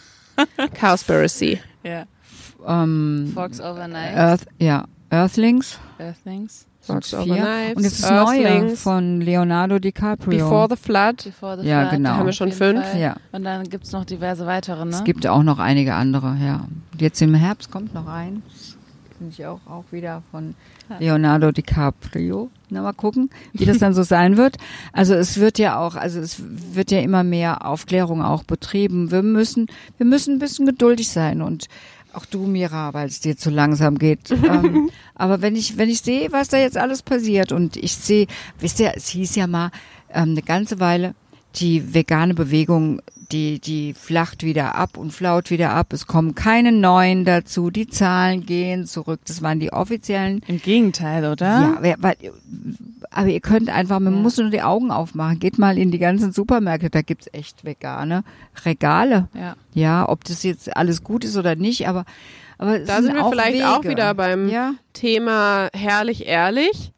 Cowspiracy. Ja. Ähm, Fox Overnight. Earth, ja, Earthlings. Earthlings. Fox Vier. Overnight. Und jetzt das Neue Earthlings, von Leonardo DiCaprio. Before the Flood. Before the Ja, Flood, genau. auf Haben wir schon jeden fünf? Fall. Ja. Und dann gibt's noch diverse weitere, ne? Es gibt auch noch einige andere, ja. Jetzt im Herbst kommt noch ein. Finde ich auch, auch wieder von Leonardo DiCaprio. Na, mal gucken, wie das dann so sein wird. Also es wird ja auch, also es wird ja immer mehr Aufklärung auch betrieben. Wir müssen, wir müssen ein bisschen geduldig sein und auch du, Mira, weil es dir zu langsam geht. ähm, aber wenn ich, wenn ich sehe, was da jetzt alles passiert und ich sehe, wisst ihr, es hieß ja mal ähm, eine ganze Weile, die vegane Bewegung, die, die flacht wieder ab und flaut wieder ab. Es kommen keine neuen dazu. Die Zahlen gehen zurück. Das waren die offiziellen. Im Gegenteil, oder? Ja, wer- weil, aber ihr könnt einfach, man Ja. muss nur die Augen aufmachen. Geht mal in die ganzen Supermärkte, da gibt's echt vegane Regale. Ja. Ja, ob das jetzt alles gut ist oder nicht, aber, aber es Da sind wir auch vielleicht Wege. auch wieder beim Ja. Thema herrlich ehrlich.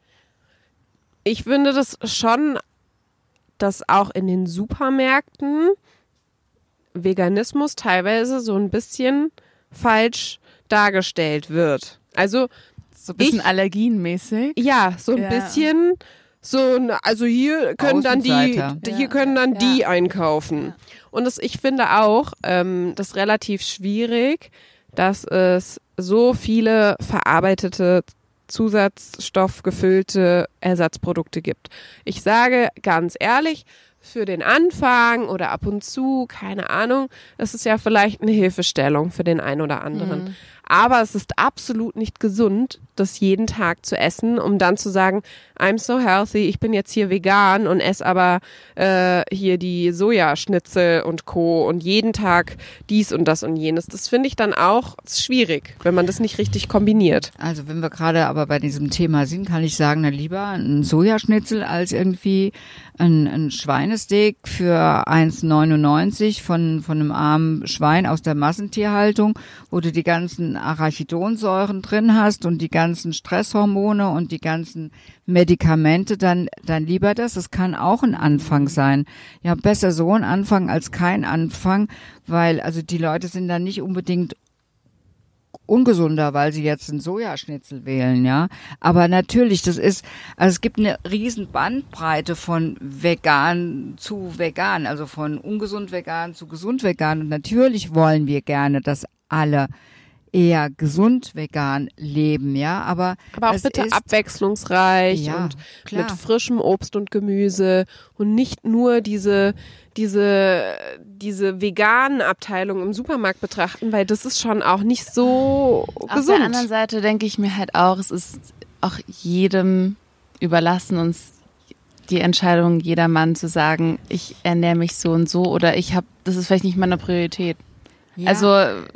Ich finde das schon, dass auch in den Supermärkten Veganismus teilweise so ein bisschen falsch dargestellt wird. Also So ein bisschen Ich- allergienmäßig. ja, so ein Ja. bisschen so, ein- also hier können dann die, Außenseiter. die- Ja. hier können dann Ja. die einkaufen. Ja. Und das, ich finde auch, ähm, das relativ schwierig, dass es so viele verarbeitete zusatzstoffgefüllte Ersatzprodukte gibt. Ich sage ganz ehrlich, für den Anfang oder ab und zu, keine Ahnung, das ist ja vielleicht eine Hilfestellung für den einen oder anderen. Mhm. Aber es ist absolut nicht gesund, das jeden Tag zu essen, um dann zu sagen, I'm so healthy, ich bin jetzt hier vegan und esse aber äh, hier die Sojaschnitzel und Co. und jeden Tag dies und das und jenes. Das finde ich dann auch schwierig, wenn man das nicht richtig kombiniert. Also wenn wir gerade aber bei diesem Thema sind, kann ich sagen, na lieber ein Sojaschnitzel als irgendwie ein, ein Schweinesteak für eins neunundneunzig von, von einem armen Schwein aus der Massentierhaltung, wo du die ganzen Arachidonsäuren drin hast und die ganzen Stresshormone und die ganzen Medikamente, dann, dann lieber das. Es kann auch ein Anfang sein. Ja, besser so ein Anfang als kein Anfang, weil also die Leute sind dann nicht unbedingt ungesunder, weil sie jetzt einen Sojaschnitzel wählen, ja. Aber natürlich, das ist, also es gibt eine riesen Bandbreite von vegan zu vegan, also von ungesund vegan zu gesund vegan. Und natürlich wollen wir gerne, dass alle eher gesund vegan leben, ja. Aber, Aber auch es bitte ist, abwechslungsreich Ja, und klar. mit frischem Obst und Gemüse und nicht nur diese diese diese veganen Abteilungen im Supermarkt betrachten, weil das ist schon auch nicht so Auf gesund. der anderen Seite denke ich mir halt auch, es ist auch jedem überlassen, uns die Entscheidung jedermann zu sagen, ich ernähre mich so und so oder ich habe, das ist vielleicht nicht meine Priorität. ja. Also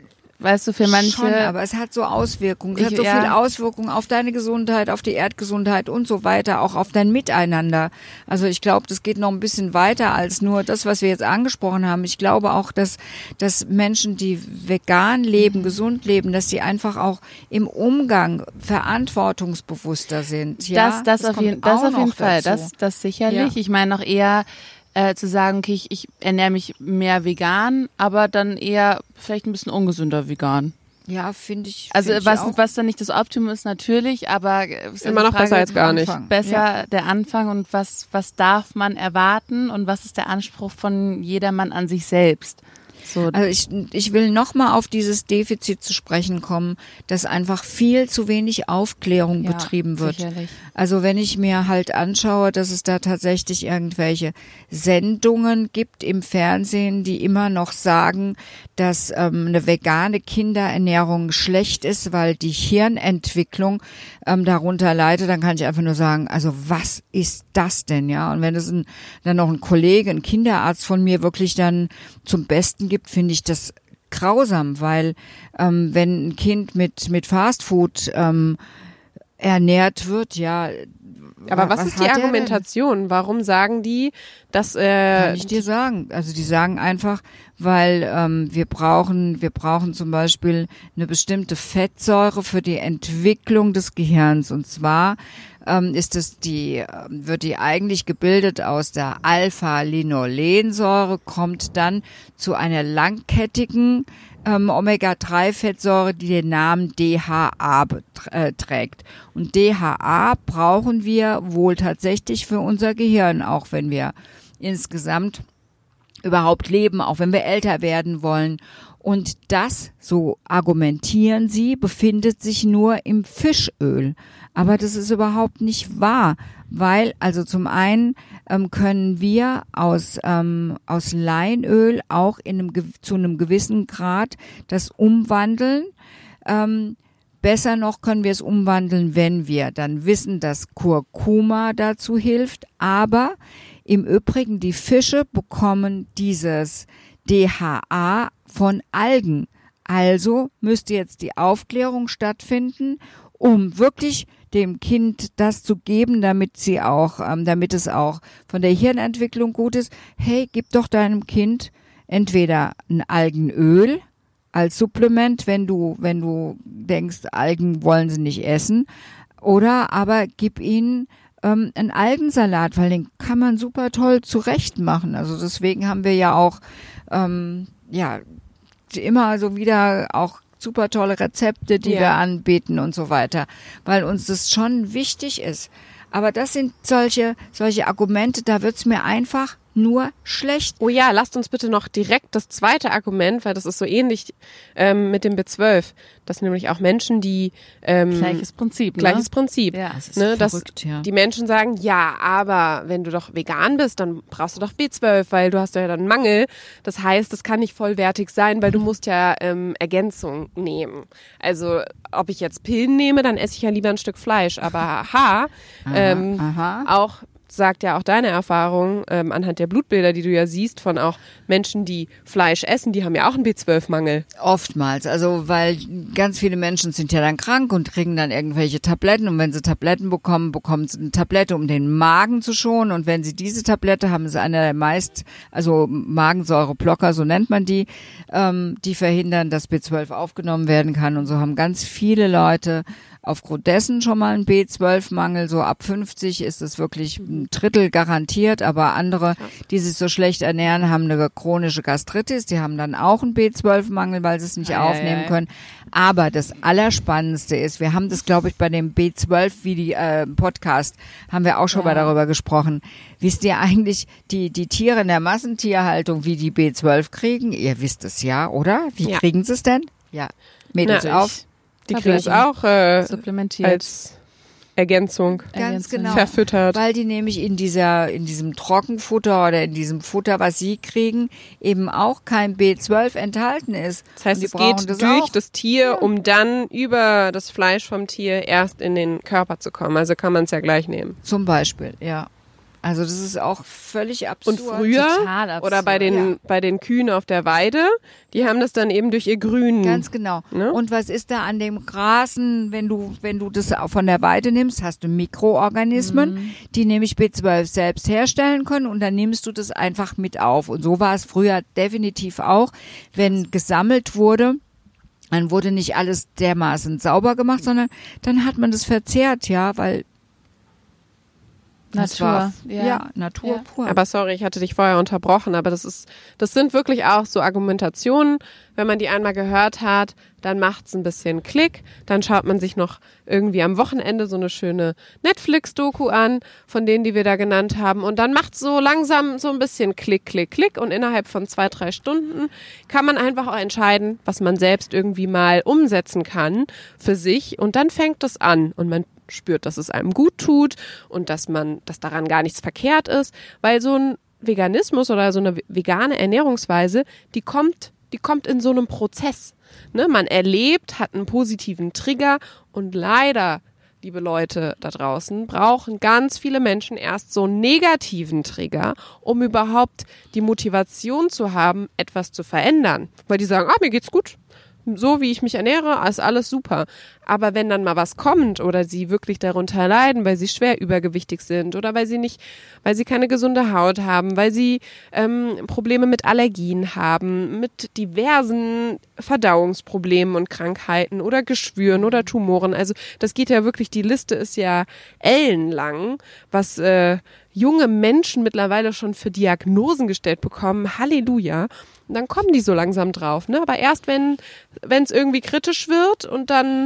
weißt du, für manche... Schon, aber es hat so Auswirkungen. Es Ich, hat so ja. viel Auswirkungen auf deine Gesundheit, auf die Erdgesundheit und so weiter, auch auf dein Miteinander. Also ich glaube, das geht noch ein bisschen weiter als nur das, was wir jetzt angesprochen haben. Ich glaube auch, dass, dass Menschen, die vegan leben, mhm. gesund leben, dass sie einfach auch im Umgang verantwortungsbewusster sind. Ja? Das, das, das auf, jeden, das auf jeden Fall, dazu. das, das sicherlich. Ja. Ich meine noch eher äh, zu sagen, okay, ich, ich ernähre mich mehr vegan, aber dann eher vielleicht ein bisschen ungesünder vegan. Ja, finde ich. Also find ich was, auch. was dann nicht das Optimum ist, natürlich, aber es ist immer noch Frage, besser als gar nicht. Besser Ja. der Anfang und was, was darf man erwarten und was ist der Anspruch von jedermann an sich selbst? So. Also ich, ich will nochmal auf dieses Defizit zu sprechen kommen, dass einfach viel zu wenig Aufklärung Ja, betrieben wird. sicherlich. Also wenn ich mir halt anschaue, dass es da tatsächlich irgendwelche Sendungen gibt im Fernsehen, die immer noch sagen, dass ähm, eine vegane Kinderernährung schlecht ist, weil die Hirnentwicklung ähm, darunter leidet, dann kann ich einfach nur sagen, also was ist das denn, ja? Und wenn es ein, dann noch ein Kollege, ein Kinderarzt von mir wirklich dann zum Besten gibt, finde ich das grausam, weil ähm, wenn ein Kind mit mit Fastfood ähm, ernährt wird, ja. Aber was, was ist die Argumentation? Warum sagen die, dass äh, kann ich dir sagen? Also die sagen einfach, weil ähm, wir brauchen wir brauchen zum Beispiel eine bestimmte Fettsäure für die Entwicklung des Gehirns und zwar ähm, ist es die wird die eigentlich gebildet aus der Alpha-Linolensäure, kommt dann zu einer langkettigen ähm, Omega drei Fettsäure, die den Namen D H A äh, trägt. Und D H A brauchen wir wohl tatsächlich für unser Gehirn, auch wenn wir insgesamt überhaupt leben, auch wenn wir älter werden wollen. Und das, so argumentieren sie, befindet sich nur im Fischöl. Aber das ist überhaupt nicht wahr, weil also zum einen ähm, können wir aus ähm, aus Leinöl auch in einem zu einem gewissen Grad das umwandeln. Ähm, besser noch können wir es umwandeln, wenn wir dann wissen, dass Kurkuma dazu hilft. Aber im Übrigen die Fische bekommen dieses D H A von Algen. Also müsste jetzt die Aufklärung stattfinden, um wirklich dem Kind das zu geben, damit sie auch, ähm, damit es auch von der Hirnentwicklung gut ist. Hey, gib doch deinem Kind entweder ein Algenöl als Supplement, wenn du, wenn du denkst, Algen wollen sie nicht essen, oder aber gib ihnen ähm, einen Algensalat, weil den kann man super toll zurecht machen. Also deswegen haben wir ja auch, ähm, ja, immer so wieder auch super tolle Rezepte, die ja. wir anbieten und so weiter, weil uns das schon wichtig ist. Aber das sind solche solche Argumente, da wird's mir einfach nur schlecht. Oh ja, lasst uns bitte noch direkt das zweite Argument, weil das ist so ähnlich ähm, mit dem B zwölf, dass nämlich auch Menschen, die ähm, gleiches Prinzip, gleiches ne? Prinzip, ja, das ist ne, verrückt, dass ja. die Menschen sagen, ja, aber wenn du doch vegan bist, dann brauchst du doch B zwölf, weil du hast ja dann einen Mangel. Das heißt, das kann nicht vollwertig sein, weil du musst ja ähm, Ergänzung nehmen. Also ob ich jetzt Pillen nehme, dann esse ich ja lieber ein Stück Fleisch. Aber aha, aha, ähm, aha. auch sagt ja auch deine Erfahrung ähm, anhand der Blutbilder, die du ja siehst von auch Menschen, die Fleisch essen, die haben ja auch einen B zwölf Mangel. Oftmals, also weil ganz viele Menschen sind ja dann krank und kriegen dann irgendwelche Tabletten und wenn sie Tabletten bekommen, bekommen sie eine Tablette, um den Magen zu schonen und wenn sie diese Tablette haben, sie eine der meist, also Magensäureblocker, so nennt man die, ähm, die verhindern, dass B zwölf aufgenommen werden kann und so haben ganz viele Leute aufgrund dessen schon mal ein B zwölf Mangel, so ab fünfzig ist es wirklich ein Drittel garantiert, aber andere, die sich so schlecht ernähren, haben eine chronische Gastritis, die haben dann auch einen B zwölf Mangel, weil sie es nicht ei, aufnehmen ei, ei. können. Aber das Allerspannendste ist, wir haben das, glaube ich, bei dem B zwölf wie die äh, Podcast, haben wir auch schon ja. mal darüber gesprochen. Wisst ihr eigentlich, die die Tiere in der Massentierhaltung, wie die B zwölf kriegen? Ihr wisst es ja, oder? Wie ja. kriegen sie es denn? Ja, Mädels Na, auf. Die kriegen es auch äh, supplementiert. als Ergänzung Ganz genau. verfüttert. Weil die nämlich in dieser, in diesem Trockenfutter oder in diesem Futter, was sie kriegen, eben auch kein B zwölf enthalten ist. Das heißt, es geht das durch auch. das Tier, ja. um dann über das Fleisch vom Tier erst in den Körper zu kommen. Also kann man es ja gleich nehmen. Zum Beispiel, ja. Also das ist auch völlig absurd. Und früher Total absurd. oder bei den Ja. bei den Kühen auf der Weide, die haben das dann eben durch ihr Grün. Ganz genau. Ne? Und was ist da an dem Grasen, wenn du, wenn du das auch von der Weide nimmst, hast du Mikroorganismen, Mhm. die nämlich B zwölf selbst herstellen können und dann nimmst du das einfach mit auf. Und so war es früher definitiv auch, wenn gesammelt wurde. Dann wurde nicht alles dermaßen sauber gemacht, sondern dann hat man das verzehrt, ja, weil das Natur. war, ja. ja, Natur Ja. pur. Aber sorry, ich hatte dich vorher unterbrochen, aber das ist, das sind wirklich auch so Argumentationen. Wenn man die einmal gehört hat, dann macht's ein bisschen Klick. Dann schaut man sich noch irgendwie am Wochenende so eine schöne Netflix-Doku an, von denen, die wir da genannt haben. Und dann macht's so langsam so ein bisschen Klick, Klick, Klick. Und innerhalb von zwei, drei Stunden kann man einfach auch entscheiden, was man selbst irgendwie mal umsetzen kann für sich. Und dann fängt es an und man spürt, dass es einem gut tut und dass man, dass daran gar nichts verkehrt ist, weil so ein Veganismus oder so eine vegane Ernährungsweise, die kommt, die kommt in so einem Prozess. Ne? Man erlebt, hat einen positiven Trigger und leider, liebe Leute da draußen, brauchen ganz viele Menschen erst so einen negativen Trigger, um überhaupt die Motivation zu haben, etwas zu verändern. Weil die sagen, ah, mir geht's gut. So wie ich mich ernähre, ist alles super. Aber wenn dann mal was kommt oder sie wirklich darunter leiden, weil sie schwer übergewichtig sind oder weil sie nicht, weil sie keine gesunde Haut haben, weil sie ähm, Probleme mit Allergien haben, mit diversen Verdauungsproblemen und Krankheiten oder Geschwüren oder Tumoren. Also das geht ja wirklich, die Liste ist ja ellenlang, was äh, junge Menschen mittlerweile schon für Diagnosen gestellt bekommen. Halleluja. Und dann kommen die so langsam drauf, ne? Aber erst wenn wenn es irgendwie kritisch wird und dann,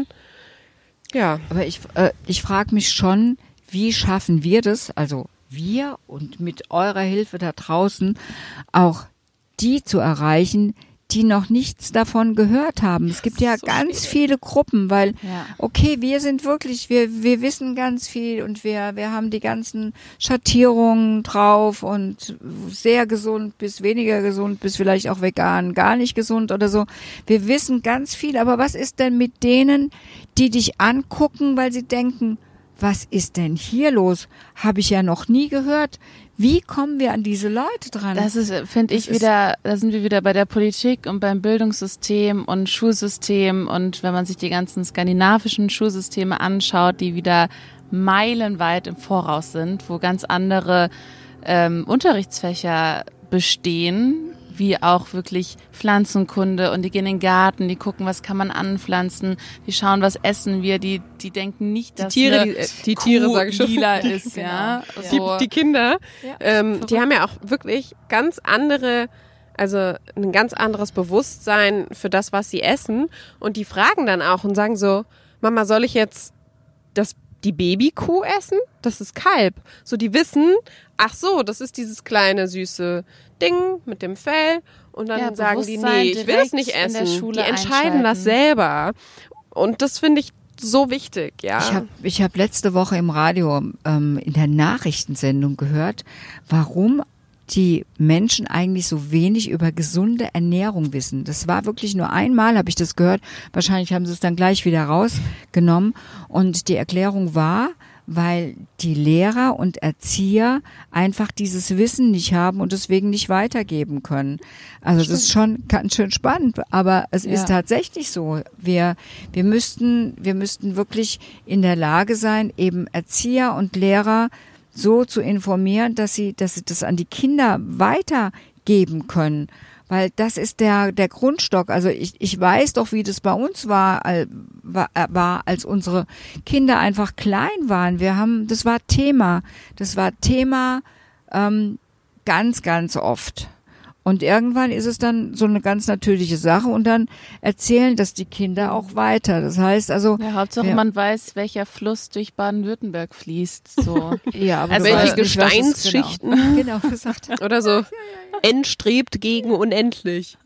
ja. Aber ich, äh, ich frage mich schon, wie schaffen wir das, also wir und mit eurer Hilfe da draußen, auch die zu erreichen, die noch nichts davon gehört haben. Es gibt ja so ganz schwierig. viele Gruppen, weil, Ja. okay, wir sind wirklich, wir, wir wissen ganz viel und wir, wir haben die ganzen Schattierungen drauf und sehr gesund bis weniger gesund bis vielleicht auch vegan, gar nicht gesund oder so. Wir wissen ganz viel, aber was ist denn mit denen, die dich angucken, weil sie denken, was ist denn hier los? Habe ich ja noch nie gehört. Wie kommen wir an diese Leute dran? Das ist, finde ich, Das ist- wieder, da sind wir wieder bei der Politik und beim Bildungssystem und Schulsystem und wenn man sich die ganzen skandinavischen Schulsysteme anschaut, die wieder meilenweit im Voraus sind, wo ganz andere ähm, Unterrichtsfächer bestehen, wie auch wirklich Pflanzenkunde und die gehen in den Garten, die gucken, was kann man anpflanzen, die schauen, was essen wir, die die denken nicht, dass Tiere, eine die, äh, die Tiere, Kuh sage ich schon. lila ist, ja. Die, So. die Kinder, Ja. ähm, die haben ja auch wirklich ganz andere, also ein ganz anderes Bewusstsein für das, was sie essen. Und die fragen dann auch und sagen so, Mama, soll ich jetzt das, die Babykuh essen? Das ist Kalb. So, die wissen, ach so, das ist dieses kleine, süße Ding mit dem Fell. Und dann Ja, sagen die, Bewusstsein nee, ich will direkt es nicht in der essen. Schule Die entscheiden das einschalten. selber. Und das finde ich so wichtig, ja. Ich habe ich hab letzte Woche im Radio ähm, in der Nachrichtensendung gehört, warum die Menschen eigentlich so wenig über gesunde Ernährung wissen. Das war wirklich nur einmal, habe ich das gehört. Wahrscheinlich haben sie es dann gleich wieder rausgenommen. Und die Erklärung war, weil die Lehrer und Erzieher einfach dieses Wissen nicht haben und deswegen nicht weitergeben können. Also das ist schon ganz schön spannend, aber es Ja. ist tatsächlich so. Wir, wir müssten, wir müssten wirklich in der Lage sein, eben Erzieher und Lehrer so zu informieren, dass sie, dass sie das an die Kinder weitergeben können. Weil das ist der, der Grundstock. Also ich, ich weiß doch, wie das bei uns war, al- war, äh, war, als unsere Kinder einfach klein waren. Wir haben, das war Thema. Das war Thema ähm, ganz, ganz oft. Und irgendwann ist es dann so eine ganz natürliche Sache und dann erzählen das die Kinder auch weiter. Das heißt also, Ja, Hauptsache Ja. man weiß, welcher Fluss durch Baden-Württemberg fließt. So. ja, aber Also du welche weißt nicht, was es- Gesteinsschichten Genau, genau gesagt. oder so entstrebt gegen unendlich.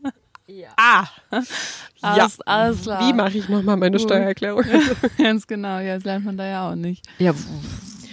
Ah, ja. Alles, alles klar. Wie mache ich nochmal meine Gut. Steuererklärung? Ganz genau, ja, das lernt man da ja auch nicht. Ja, w-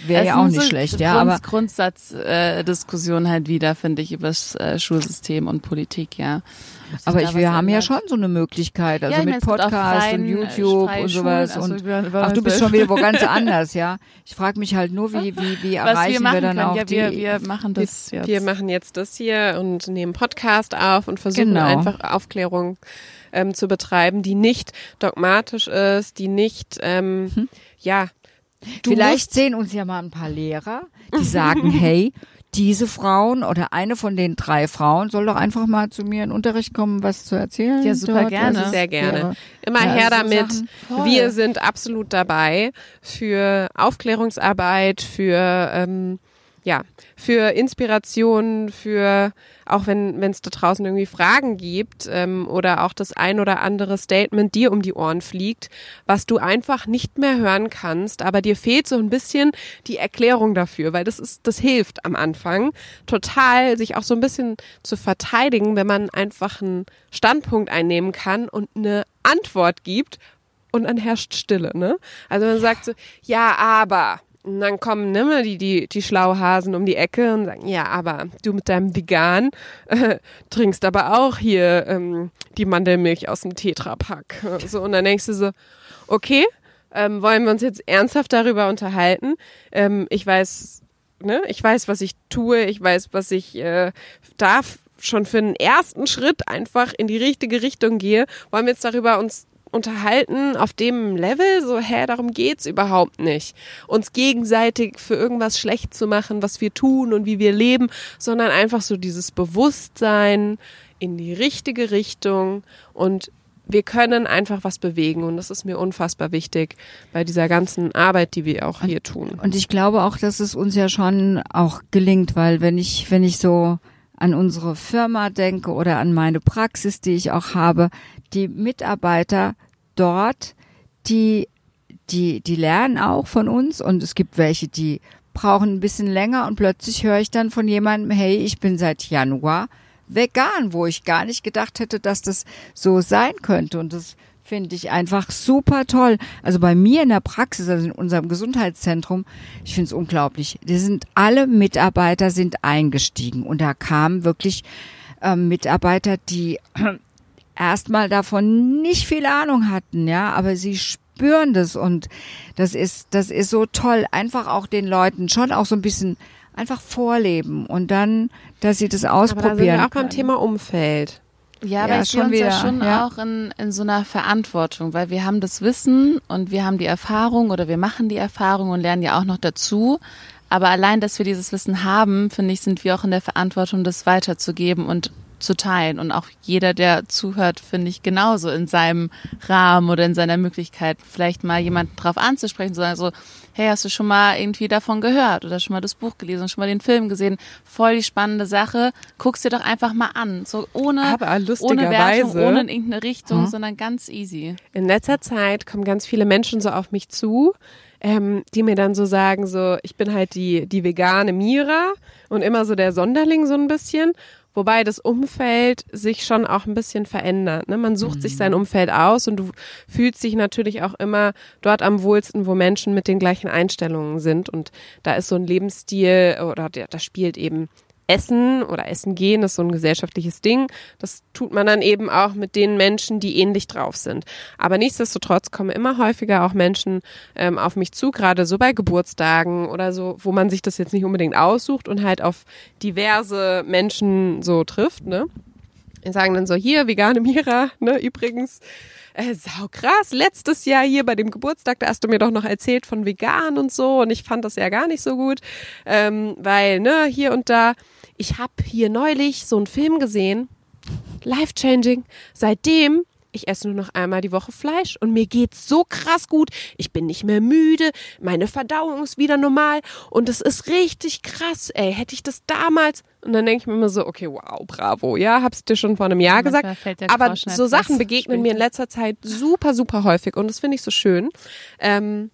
wäre ja auch nicht so schlecht, ja. Aber Grundsatzdiskussion äh, halt wieder, finde ich, über das äh, Schulsystem und Politik, ja. Aber ich, wir haben ändert. ja schon so eine Möglichkeit, also ja, mit Podcast und YouTube und sowas. Schulen, und also ach, du bist schon wieder wo ganz anders, ja. Ich frage mich halt nur, wie wie wie erreichen wir, wir dann können. auch ja, die... Wir, wir machen das wir, jetzt. Wir machen jetzt das hier und nehmen Podcast auf und versuchen genau. einfach Aufklärung ähm, zu betreiben, die nicht dogmatisch ist, die nicht, ähm, hm. ja. Du Vielleicht sehen uns ja mal ein paar Lehrer, die sagen, hey, diese Frauen oder eine von den drei Frauen soll doch einfach mal zu mir in Unterricht kommen, was zu erzählen. Ja, super dort, gerne. Sehr gerne. Wäre. Immer ja, her also damit. So Wir sind absolut dabei für Aufklärungsarbeit, für ähm, ja, für Inspiration, für auch wenn wenn es da draußen irgendwie Fragen gibt ähm, oder auch das ein oder andere Statement dir um die Ohren fliegt, was du einfach nicht mehr hören kannst, aber dir fehlt so ein bisschen die Erklärung dafür, weil das ist, das hilft am Anfang total, sich auch so ein bisschen zu verteidigen, wenn man einfach einen Standpunkt einnehmen kann und eine Antwort gibt und dann herrscht Stille, ne? Also man sagt so, ja, aber... Und dann kommen immer die, die, die Schlauhasen um die Ecke und sagen, ja, aber du mit deinem Vegan äh, trinkst aber auch hier ähm, die Mandelmilch aus dem Tetrapack. So, und dann denkst du so, okay, ähm, wollen wir uns jetzt ernsthaft darüber unterhalten? Ähm, ich weiß, ne, ich weiß, was ich tue, ich weiß, was ich äh, darf schon für einen ersten Schritt einfach in die richtige Richtung gehe. Wollen wir jetzt darüber uns unterhalten auf dem Level, so, hä, darum geht's überhaupt nicht. Uns gegenseitig für irgendwas schlecht zu machen, was wir tun und wie wir leben, sondern einfach so dieses Bewusstsein in die richtige Richtung und wir können einfach was bewegen und das ist mir unfassbar wichtig bei dieser ganzen Arbeit, die wir auch hier tun. Und ich glaube auch, dass es uns ja schon auch gelingt, weil wenn ich, wenn ich so an unsere Firma denke oder an meine Praxis, die ich auch habe, die Mitarbeiter dort, die, die, die lernen auch von uns und es gibt welche, die brauchen ein bisschen länger und plötzlich höre ich dann von jemandem, hey, ich bin seit Januar vegan, wo ich gar nicht gedacht hätte, dass das so sein könnte und das finde ich einfach super toll. Also bei mir in der Praxis, also in unserem Gesundheitszentrum, ich finde es unglaublich. Die sind, alle Mitarbeiter sind eingestiegen und da kamen wirklich äh, Mitarbeiter, die äh, erstmal davon nicht viel Ahnung hatten, ja, aber sie spüren das und das ist, das ist so toll. Einfach auch den Leuten schon auch so ein bisschen einfach vorleben und dann, dass sie das ausprobieren. Aber da sind wir auch beim Thema Umfeld. Ja, aber ja, ich sehe uns wieder, ja schon ja. auch in, in so einer Verantwortung, weil wir haben das Wissen und wir haben die Erfahrung oder wir machen die Erfahrung und lernen ja auch noch dazu. Aber allein, dass wir dieses Wissen haben, finde ich, sind wir auch in der Verantwortung, das weiterzugeben und zu teilen. Und auch jeder, der zuhört, finde ich, genauso in seinem Rahmen oder in seiner Möglichkeit, vielleicht mal jemanden drauf anzusprechen, sondern so, hey, hast du schon mal irgendwie davon gehört oder schon mal das Buch gelesen, schon mal den Film gesehen? Voll die spannende Sache. Guck's dir doch einfach mal an. So ohne, Aber ohne Wertung, lustigerweise, ohne in irgendeine Richtung, hm? sondern ganz easy. In letzter Zeit kommen ganz viele Menschen so auf mich zu, ähm, die mir dann so sagen, so, ich bin halt die, die vegane Mira und immer so der Sonderling so ein bisschen. Wobei das Umfeld sich schon auch ein bisschen verändert. Ne? Man sucht mhm. sich sein Umfeld aus und du fühlst dich natürlich auch immer dort am wohlsten, wo Menschen mit den gleichen Einstellungen sind. Und da ist so ein Lebensstil oder da spielt eben Essen oder Essen gehen, ist so ein gesellschaftliches Ding. Das tut man dann eben auch mit den Menschen, die ähnlich drauf sind. Aber nichtsdestotrotz kommen immer häufiger auch Menschen ähm, auf mich zu, gerade so bei Geburtstagen oder so, wo man sich das jetzt nicht unbedingt aussucht und halt auf diverse Menschen so trifft, ne? Die sagen dann so, hier, vegane Mira, ne, übrigens, äh, sau krass, letztes Jahr hier bei dem Geburtstag, da hast du mir doch noch erzählt von vegan und so und ich fand das ja gar nicht so gut, ähm, weil, ne, hier und da, ich habe hier neulich so einen Film gesehen, life-changing, seitdem ich esse nur noch einmal die Woche Fleisch und mir geht's so krass gut. Ich bin nicht mehr müde, meine Verdauung ist wieder normal und es ist richtig krass, ey. Hätte ich das damals... Und dann denke ich mir immer so, okay, wow, bravo, ja, hab's dir schon vor einem Jahr gesagt. Aber so Sachen begegnen mir in letzter Zeit super, super häufig und das finde ich so schön. Ähm,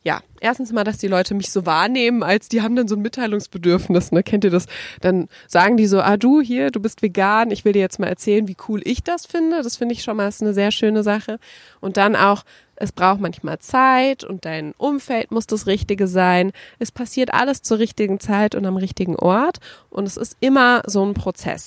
ja, erstens mal, dass die Leute mich so wahrnehmen, als die haben dann so ein Mitteilungsbedürfnis, ne? Kennt ihr das? Dann sagen die so, ah du hier, du bist vegan, ich will dir jetzt mal erzählen, wie cool ich das finde. Das finde ich schon mal ist eine sehr schöne Sache. Und dann auch, es braucht manchmal Zeit und dein Umfeld muss das Richtige sein. Es passiert alles zur richtigen Zeit und am richtigen Ort und es ist immer so ein Prozess.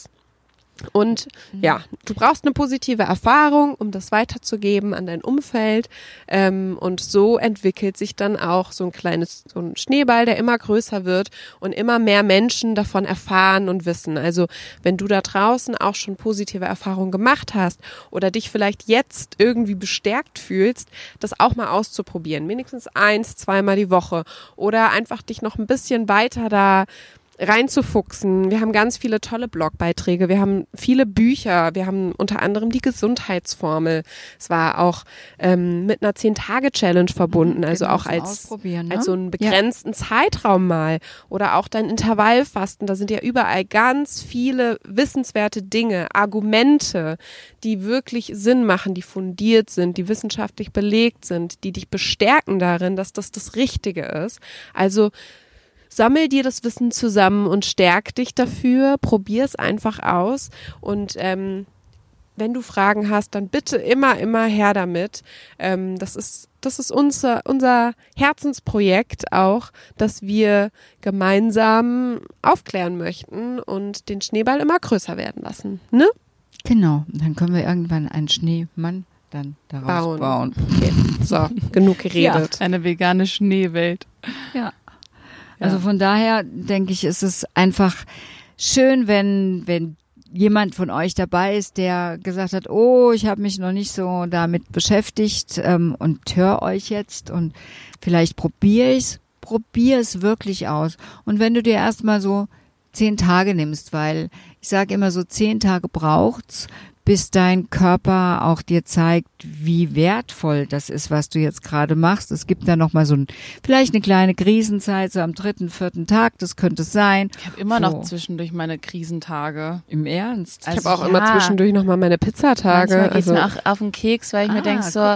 Und ja, du brauchst eine positive Erfahrung, um das weiterzugeben an dein Umfeld. Ähm, und so entwickelt sich dann auch so ein kleines, so ein Schneeball, der immer größer wird und immer mehr Menschen davon erfahren und wissen. Also wenn du da draußen auch schon positive Erfahrungen gemacht hast oder dich vielleicht jetzt irgendwie bestärkt fühlst, das auch mal auszuprobieren. Wenigstens eins, zweimal die Woche oder einfach dich noch ein bisschen weiter da reinzufuchsen. Wir haben ganz viele tolle Blogbeiträge, wir haben viele Bücher, wir haben unter anderem die Gesundheitsformel. Es war auch ähm, mit einer zehn-Tage-Challenge verbunden, also genau, auch als, ne? als so einen begrenzten ja. Zeitraum mal. Oder auch dein Intervallfasten, da sind ja überall ganz viele wissenswerte Dinge, Argumente, die wirklich Sinn machen, die fundiert sind, die wissenschaftlich belegt sind, die dich bestärken darin, dass das das Richtige ist. Also sammel dir das Wissen zusammen und stärk dich dafür, probier es einfach aus und ähm, wenn du Fragen hast, dann bitte immer, immer her damit. Ähm, das ist, das ist unser, unser Herzensprojekt auch, dass wir gemeinsam aufklären möchten und den Schneeball immer größer werden lassen, ne? Genau, dann können wir irgendwann einen Schneemann dann daraus bauen. bauen. Okay. So, genug geredet. Ja, eine vegane Schneewelt. Ja. Also von daher denke ich, ist es einfach schön, wenn wenn jemand von euch dabei ist, der gesagt hat, oh, ich habe mich noch nicht so damit beschäftigt ähm, und hör euch jetzt und vielleicht probiere ich's, probier es wirklich aus. Und wenn du dir erstmal so zehn Tage nimmst, weil ich sage immer so zehn Tage braucht's, bis dein Körper auch dir zeigt, wie wertvoll das ist, was du jetzt gerade machst. Es gibt da noch mal so ein, vielleicht eine kleine Krisenzeit, so am dritten, vierten Tag, das könnte es sein. Ich habe immer noch zwischendurch meine Krisentage. Im Ernst? Also ich habe auch ja. immer zwischendurch noch mal meine Pizzatage. Manchmal geht's also mir auch auf den Keks, weil ich ah, mir denke so,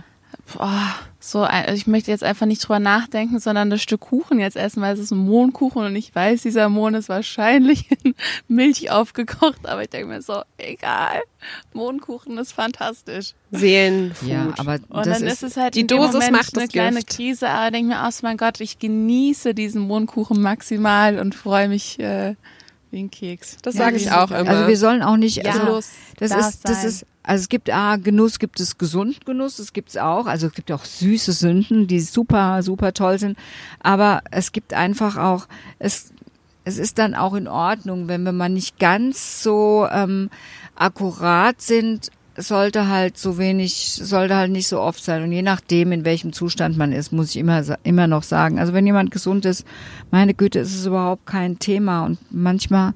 boah, so, also ich möchte jetzt einfach nicht drüber nachdenken, sondern das Stück Kuchen jetzt essen, weil es ist ein Mohnkuchen und ich weiß, dieser Mohn ist wahrscheinlich in Milch aufgekocht, aber ich denke mir so, egal, Mohnkuchen ist fantastisch. Seelenfood. Ja, aber und dann ist, ist es halt die in dem Dosis Moment macht eine das kleine Gift. Krise, aber denke mir, oh mein Gott, ich genieße diesen Mohnkuchen maximal und freue mich äh, wie ein Keks. Das ja, sage ich auch immer. Also wir sollen auch nicht, ja, also das ist, das sein. ist, also es gibt ah, Genuss, gibt es gesund Genuss, das gibt's auch. Also es gibt auch süße Sünden, die super, super toll sind. Aber es gibt einfach auch, es, es ist dann auch in Ordnung, wenn wir mal nicht ganz so ähm, akkurat sind, sollte halt so wenig, sollte halt nicht so oft sein. Und je nachdem, in welchem Zustand man ist, muss ich immer, immer noch sagen. Also wenn jemand gesund ist, meine Güte, ist es überhaupt kein Thema. Und manchmal,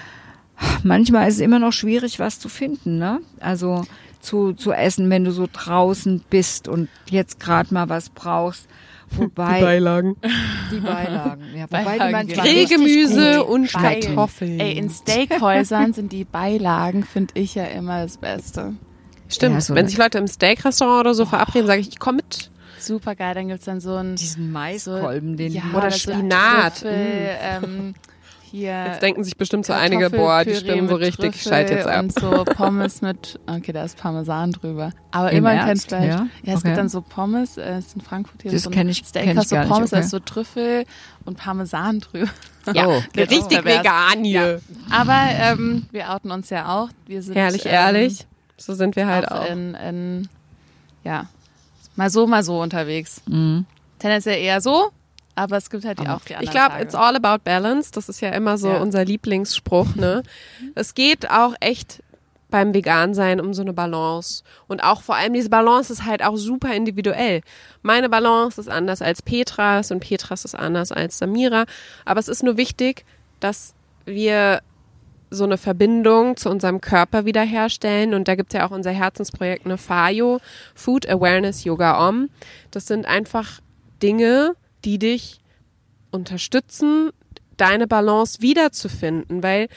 manchmal ist es immer noch schwierig, was zu finden, ne? Also zu, zu essen, wenn du so draußen bist und jetzt gerade mal was brauchst. Wobei, die Beilagen. Die Beilagen, ja. Wobei Beilagen, die manchmal Grillgemüse und Beil- Kartoffeln. Ey, in Steakhäusern sind die Beilagen, finde ich ja immer das Beste. Stimmt, Ja, so wenn sich Leute im Steak-Restaurant oder so verabreden, sage ich, ich komme mit. Super geil, dann gibt's dann so einen diesen Maiskolben, den ja, die oder das Spinat. Trüffel, ähm, hier Jetzt denken sich bestimmt so einige, boah, die stimmen so richtig, ich schalte jetzt ab. Und so Pommes mit, okay, da ist Parmesan drüber. Aber Im immer kein Ernst? Fleisch. Ja? Ja, es Okay. gibt dann so Pommes, äh, es ist in Frankfurt hier Das so ein kenn ich- Steak, kenn ich hast so gar nicht, Pommes, da okay. ist so Trüffel und Parmesan drüber. Ja, Oh. richtig pervers. vegan hier. Aber ähm, wir outen uns ja auch. Wir sind Herrlich, ähm, ehrlich. So sind wir halt auch, auch. In, in, ja, mal so, mal so unterwegs. Mhm. Tendenziell eher so, aber es gibt halt die auch die anderen Ich glaube, Tage. it's all about balance. Das ist ja immer so Ja. unser Lieblingsspruch, ne? Es geht auch echt beim Vegansein um so eine Balance. Und auch vor allem diese Balance ist halt auch super individuell. Meine Balance ist anders als Petras und Petras ist anders als Samira. Aber es ist nur wichtig, dass wir so eine Verbindung zu unserem Körper wiederherstellen. Und da gibt es ja auch unser Herzensprojekt, ne, F A Y O, Food Awareness Yoga Om. Das sind einfach Dinge, die dich unterstützen, deine Balance wiederzufinden, weil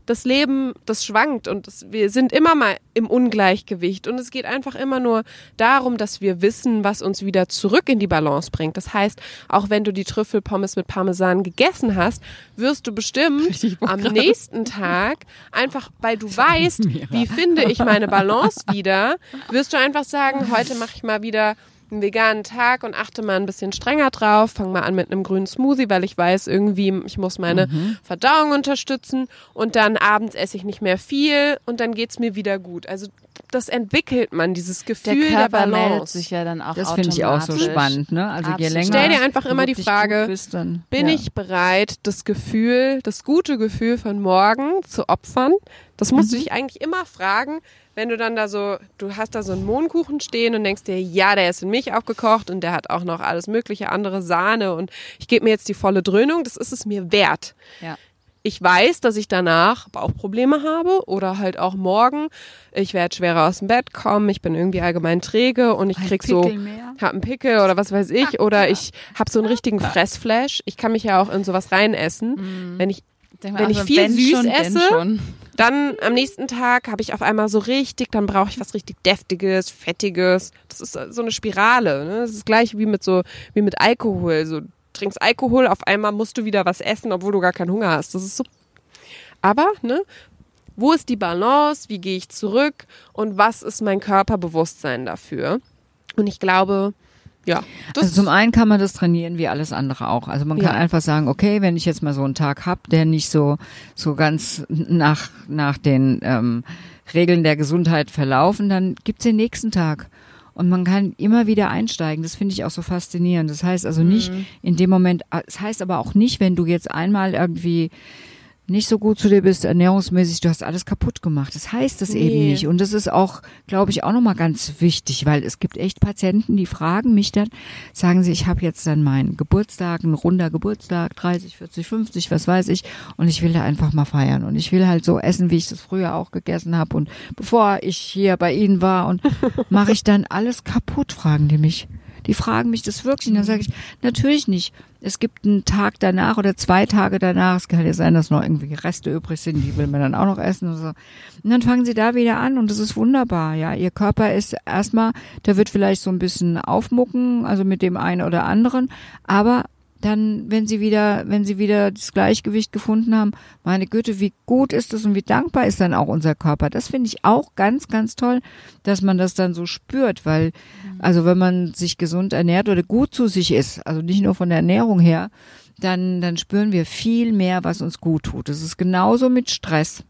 das Leben, das schwankt und das, wir sind immer mal im Ungleichgewicht und es geht einfach immer nur darum, dass wir wissen, was uns wieder zurück in die Balance bringt. Das heißt, auch wenn du die Trüffelpommes mit Parmesan gegessen hast, wirst du bestimmt am nächsten Tag einfach, weil du weißt, wie finde ich meine Balance wieder, wirst du einfach sagen, heute mache ich mal wieder einen veganen Tag und achte mal ein bisschen strenger drauf, fang mal an mit einem grünen Smoothie, weil ich weiß irgendwie, ich muss meine mhm. Verdauung unterstützen und dann abends esse ich nicht mehr viel und dann geht's mir wieder gut. Also das entwickelt man, dieses Gefühl der, Körper der Balance. Meldet sich ja dann auch das finde ich auch so spannend. Ne? Also je länger stell dir einfach immer die Frage, bist, dann, bin ja. ich bereit, das Gefühl, das gute Gefühl von morgen zu opfern? Das musst mhm. du dich eigentlich immer fragen, wenn du dann da so, du hast da so einen Mohnkuchen stehen und denkst dir, ja, der ist in Milch aufgekocht und der hat auch noch alles mögliche andere Sahne und ich gebe mir jetzt die volle Dröhnung, das ist es mir wert. Ja. Ich weiß, dass ich danach Bauchprobleme habe oder halt auch morgen, ich werde schwerer aus dem Bett kommen, ich bin irgendwie allgemein träge und ich ein krieg Pickel so, mehr. hab einen Pickel oder was weiß ich oder ich habe so einen richtigen Fressflash. Ich kann mich ja auch in sowas reinessen. Mhm. Wenn ich Denk Wenn also, ich viel wenn süß schon, esse, dann am nächsten Tag habe ich auf einmal so richtig, dann brauche ich was richtig Deftiges, Fettiges. Das ist so eine Spirale. Ne? Das ist das gleiche wie mit so wie mit Alkohol. So, du trinkst Alkohol, auf einmal musst du wieder was essen, obwohl du gar keinen Hunger hast. Das ist so. Aber, ne? Wo ist die Balance? Wie gehe ich zurück? Und was ist mein Körperbewusstsein dafür? Und ich glaube, ja. Also zum einen kann man das trainieren wie alles andere auch. Also man kann ja. einfach sagen, okay, wenn ich jetzt mal so einen Tag hab, der nicht so so ganz nach nach den ähm, Regeln der Gesundheit verlaufen, dann gibt's den nächsten Tag. Und man kann immer wieder einsteigen. Das finde ich auch so faszinierend. Das heißt also nicht mhm. in dem Moment, es heißt aber auch nicht, wenn du jetzt einmal irgendwie nicht so gut zu dir bist, ernährungsmäßig, du hast alles kaputt gemacht. Das heißt das nee. eben nicht. Und das ist auch, glaube ich, auch nochmal ganz wichtig, weil es gibt echt Patienten, die fragen mich dann, sagen sie, ich habe jetzt dann meinen Geburtstag, ein runder Geburtstag, dreißig, vierzig, fünfzig, was weiß ich, und ich will da einfach mal feiern. Und ich will halt so essen, wie ich das früher auch gegessen habe. Und bevor ich hier bei Ihnen war, und mache ich dann alles kaputt, fragen die mich. Die fragen mich das wirklich und dann sage ich, natürlich nicht. Es gibt einen Tag danach oder zwei Tage danach, es kann ja sein, dass noch irgendwie Reste übrig sind, die will man dann auch noch essen oder so. Und dann fangen sie da wieder an und das ist wunderbar, ja. Ihr Körper ist erstmal, der wird vielleicht so ein bisschen aufmucken, also mit dem einen oder anderen, aber dann, wenn sie wieder, wenn sie wieder das Gleichgewicht gefunden haben, meine Güte, wie gut ist es und wie dankbar ist dann auch unser Körper. Das finde ich auch ganz, ganz toll, dass man das dann so spürt, weil, also wenn man sich gesund ernährt oder gut zu sich ist, also nicht nur von der Ernährung her, dann, dann spüren wir viel mehr, was uns gut tut. Es ist genauso mit Stress.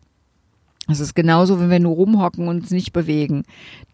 Es ist genauso, wenn wir nur rumhocken und uns nicht bewegen.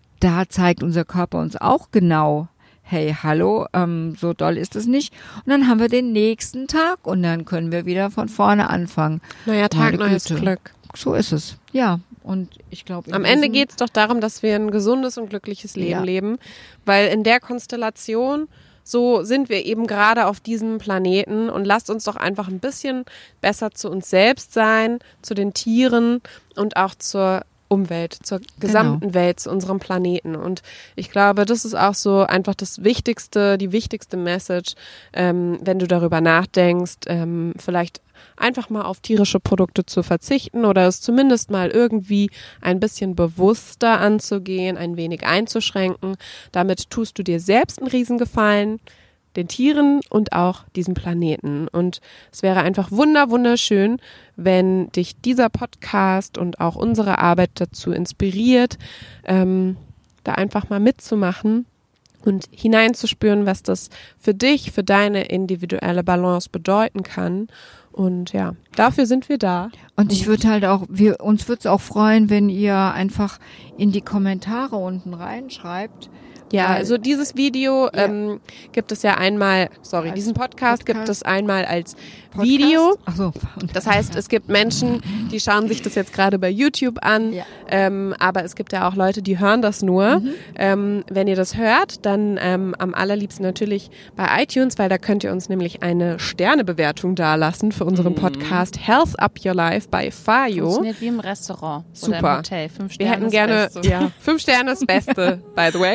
Da zeigt unser Körper uns auch genau, hey, hallo, ähm, so doll ist es nicht. Und dann haben wir den nächsten Tag und dann können wir wieder von vorne anfangen. Neuer Tag, neues Glück. So ist es, ja. Und ich glaube, am Ende geht es doch darum, dass wir ein gesundes und glückliches Leben ja. leben, weil in der Konstellation, so sind wir eben gerade auf diesem Planeten und lasst uns doch einfach ein bisschen besser zu uns selbst sein, zu den Tieren und auch zur Umwelt, zur gesamten genau. Welt, zu unserem Planeten. Und ich glaube, das ist auch so einfach das Wichtigste, die wichtigste Message, ähm, wenn du darüber nachdenkst, ähm, vielleicht einfach mal auf tierische Produkte zu verzichten oder es zumindest mal irgendwie ein bisschen bewusster anzugehen, ein wenig einzuschränken. Damit tust du dir selbst einen Riesengefallen, den Tieren und auch diesem Planeten. Und es wäre einfach wunder, wunderschön, wenn dich dieser Podcast und auch unsere Arbeit dazu inspiriert, ähm, da einfach mal mitzumachen und hineinzuspüren, was das für dich, für deine individuelle Balance bedeuten kann. Und ja, dafür sind wir da. Und ich würde halt auch, wir, uns würde es auch freuen, wenn ihr einfach in die Kommentare unten reinschreibt. Ja, also dieses Video ja. ähm, gibt es ja einmal, sorry, als diesen Podcast, Podcast gibt es einmal als Podcast? Video. Ach so. Das heißt, es gibt Menschen, die schauen sich das jetzt gerade bei YouTube an, ja. ähm, aber es gibt ja auch Leute, die hören das nur. Mhm. Ähm, wenn ihr das hört, dann ähm, am allerliebsten natürlich bei iTunes, weil da könnt ihr uns nämlich eine Sternebewertung dalassen für unseren mhm. Podcast Health Up Your Life bei Fayo. Funktioniert wie im Restaurant Super. Oder im Hotel. Fünf Sterne Wir hätten gerne das Beste. Ja, fünf Sterne das Beste, by the way. Ja.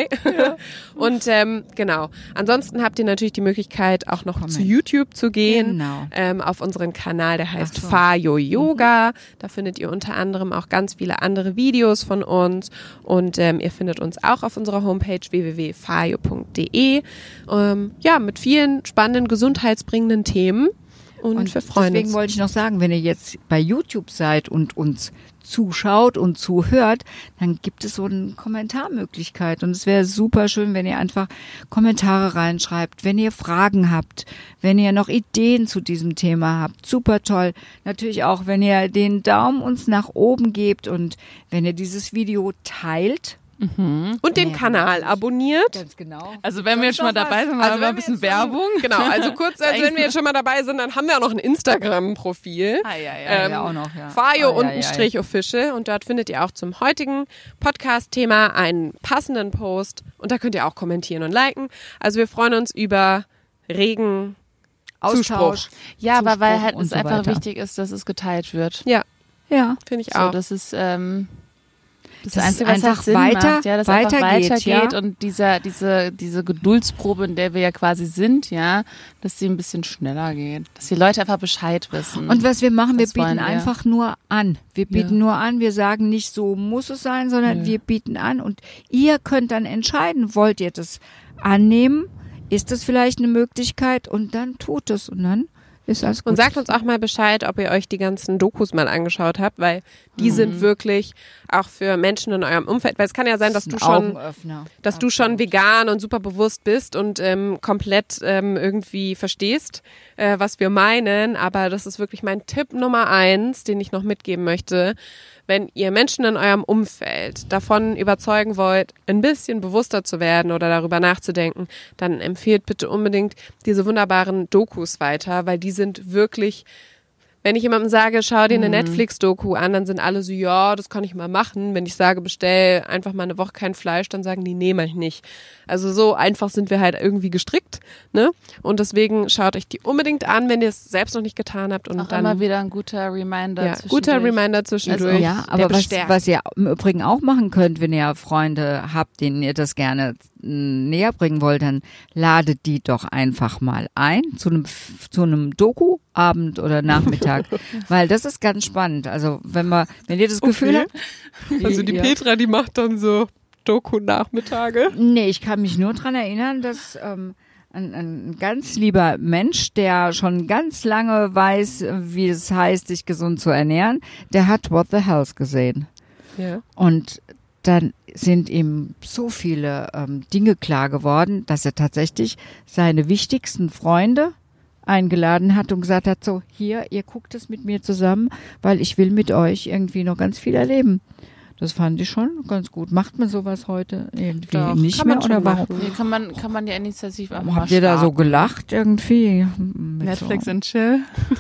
Und ähm, genau. Ansonsten habt ihr natürlich die Möglichkeit, auch noch Comment. zu YouTube zu gehen. Genau. Ähm, auf unseren Kanal, der heißt so. Fayo Yoga. Mhm. Da findet ihr unter anderem auch ganz viele andere Videos von uns. Und ähm, ihr findet uns auch auf unserer Homepage w w w punkt fayo punkt d e. Ähm, ja, mit vielen spannenden, gesundheitsbringenden Themen. Und, und wir freuen deswegen uns. wollte ich noch sagen, wenn ihr jetzt bei YouTube seid und uns zuschaut und zuhört, dann gibt es so eine Kommentarmöglichkeit. Und es wäre super schön, wenn ihr einfach Kommentare reinschreibt, wenn ihr Fragen habt, wenn ihr noch Ideen zu diesem Thema habt. Super toll. Natürlich auch, wenn ihr den Daumen uns nach oben gebt und wenn ihr dieses Video teilt. Mhm. Und den ja, Kanal abonniert. Ganz genau. Also wenn wir jetzt schon mal dabei sind, machen Also wir ein wenn wir bisschen jetzt schon- Werbung. Genau, also kurz, als wenn wir jetzt schon mal dabei sind, dann haben wir auch noch ein Instagram-Profil. Ah, ja, ja, ähm, ja, auch noch, ja. Fayo Ah, ja, unten ja, Strich Official und dort findet ihr auch zum heutigen Podcast-Thema einen passenden Post und da könnt ihr auch kommentieren und liken. Also wir freuen uns über regen Austausch. Ja, aber weil Zuspruch halt und es so einfach weiter. wichtig ist, dass es geteilt wird. Ja, Ja. finde ich So, auch. das ist ähm, das, Das Einzige, was einfach halt Sinn weiter- macht, ja, dass weitergeht, einfach weitergeht ja. und dieser, diese, diese Geduldsprobe, in der wir ja quasi sind, ja, dass sie ein bisschen schneller geht, dass die Leute einfach Bescheid wissen. Und was wir machen, wir Das wollen bieten wir. einfach nur an. Wir bieten Ja. nur an, wir sagen nicht, so muss es sein, sondern Nö. wir bieten an und ihr könnt dann entscheiden, wollt ihr das annehmen? Ist das vielleicht eine Möglichkeit? Und dann tut es und dann ist alles gut. Und sagt uns auch mal Bescheid, ob ihr euch die ganzen Dokus mal angeschaut habt, weil die Mhm. sind wirklich auch für Menschen in eurem Umfeld. Weil es kann ja sein, dass Das ist du ein schon, Augenöffner. dass du schon Absolut. vegan und super bewusst bist und ähm, komplett ähm, irgendwie verstehst, äh, was wir meinen. Aber das ist wirklich mein Tipp Nummer eins, den ich noch mitgeben möchte. Wenn ihr Menschen in eurem Umfeld davon überzeugen wollt, ein bisschen bewusster zu werden oder darüber nachzudenken, dann empfehlt bitte unbedingt diese wunderbaren Dokus weiter, weil die sind wirklich, wenn ich jemandem sage, schau dir eine Netflix-Doku an, dann sind alle so, ja, das kann ich mal machen. Wenn ich sage, bestell einfach mal eine Woche kein Fleisch, dann sagen die, nee, mach ich nicht. Also so einfach sind wir halt irgendwie gestrickt, ne? Und deswegen schaut euch die unbedingt an, wenn ihr es selbst noch nicht getan habt. Und auch dann immer wieder ein guter Reminder ja, zwischendurch. guter Reminder zwischendurch. Also, Ja, der aber was, bestärkt. was ihr im Übrigen auch machen könnt, wenn ihr Freunde habt, denen ihr das gerne m, näher bringen wollt, dann ladet die doch einfach mal ein zu einem, zu einem Doku-Abend oder Nachmittag, weil das ist ganz spannend. Also wenn man, wenn ihr das Gefühl Okay. habt, Also die ja. Petra, die macht dann so Doku-Nachmittage. Nee, ich kann mich nur dran erinnern, dass ähm, ein, ein ganz lieber Mensch, der schon ganz lange weiß, wie es heißt, sich gesund zu ernähren, der hat What the Health gesehen. Ja. Und dann sind ihm so viele ähm, Dinge klar geworden, dass er tatsächlich seine wichtigsten Freunde eingeladen hat und gesagt hat, so, hier, ihr guckt es mit mir zusammen, weil ich will mit euch irgendwie noch ganz viel erleben. Das fand ich schon ganz gut. Macht man sowas heute irgendwie Doch, nicht kann mehr? man schon Oder warum? machen. Nee, kann man, kann man ja initiativ einfach Warum mal habt ihr da so starten. gelacht irgendwie? Mit Netflix so. und Chill.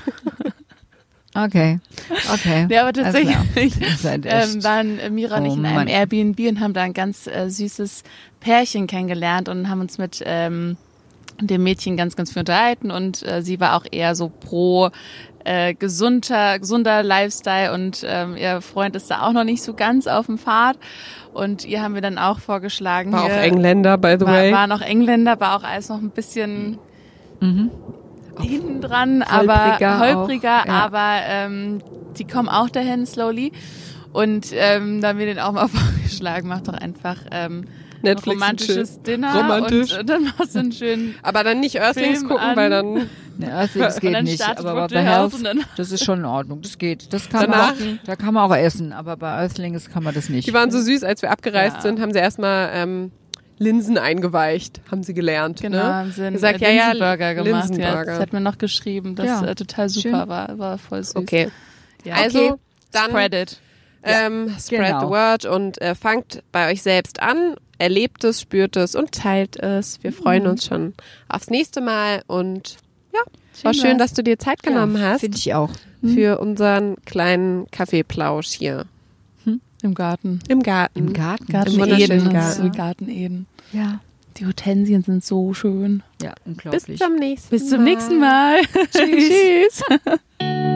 Okay, okay. Ja, aber Alles klar. tatsächlich Ihr seid echt- ähm, waren äh, Mira und Oh ich in einem Mann. Airbnb und haben da ein ganz äh, süßes Pärchen kennengelernt und haben uns mit ähm, dem Mädchen ganz, ganz viel unterhalten und äh, sie war auch eher so pro äh, gesunder, gesunder Lifestyle und ähm, ihr Freund ist da auch noch nicht so ganz auf dem Pfad und ihr haben wir dann auch vorgeschlagen. War auch hier, Engländer, by the war, way. war noch Engländer, war auch alles noch ein bisschen Mhm. hinten dran, aber Holpriger holpriger, auch, ja. aber ähm, die kommen auch dahin slowly. Und ähm, da haben wir den auch mal vorgeschlagen, mach doch einfach ähm, ein Netflix und romantisches Chill. Dinner Romantisch. und, und dann machst du einen schönen Aber dann nicht Earthlings Film gucken, an. weil dann Ne, Earthlings und geht dann nicht, startet aber What bei the Health, Health und dann das ist schon in Ordnung. Das geht. Das kann Danach- man, da kann man auch essen, aber bei Earthlings kann man das nicht. die waren so süß, als wir abgereist Ja. sind, haben sie erstmal ähm, Linsen eingeweicht, haben sie gelernt. genau, ne? haben sie einen Gesagt, äh, ja, ja, Linsenburger gemacht. Ja, Linsenburger. das hat mir noch geschrieben, das Ja, äh, total super schön. war, war voll süß. Okay, Ja. also Okay. dann Spread it. ähm, spread genau. the word und äh, fangt bei euch selbst an, erlebt es, spürt es und teilt es. Wir freuen uns schon aufs nächste Mal und ja, war schön, dass du dir Zeit genommen ja, hast Finde ich auch. für unseren kleinen Kaffeeplausch hier Im Garten. im Garten. Im Garten. Garten wunderschönen Eden. Garten. So wie Garten Eden. Ja. Die Hortensien sind so schön. Ja, Bis unglaublich. zum nächsten Bis zum Mal. nächsten Mal. Tschüss. Tschüss.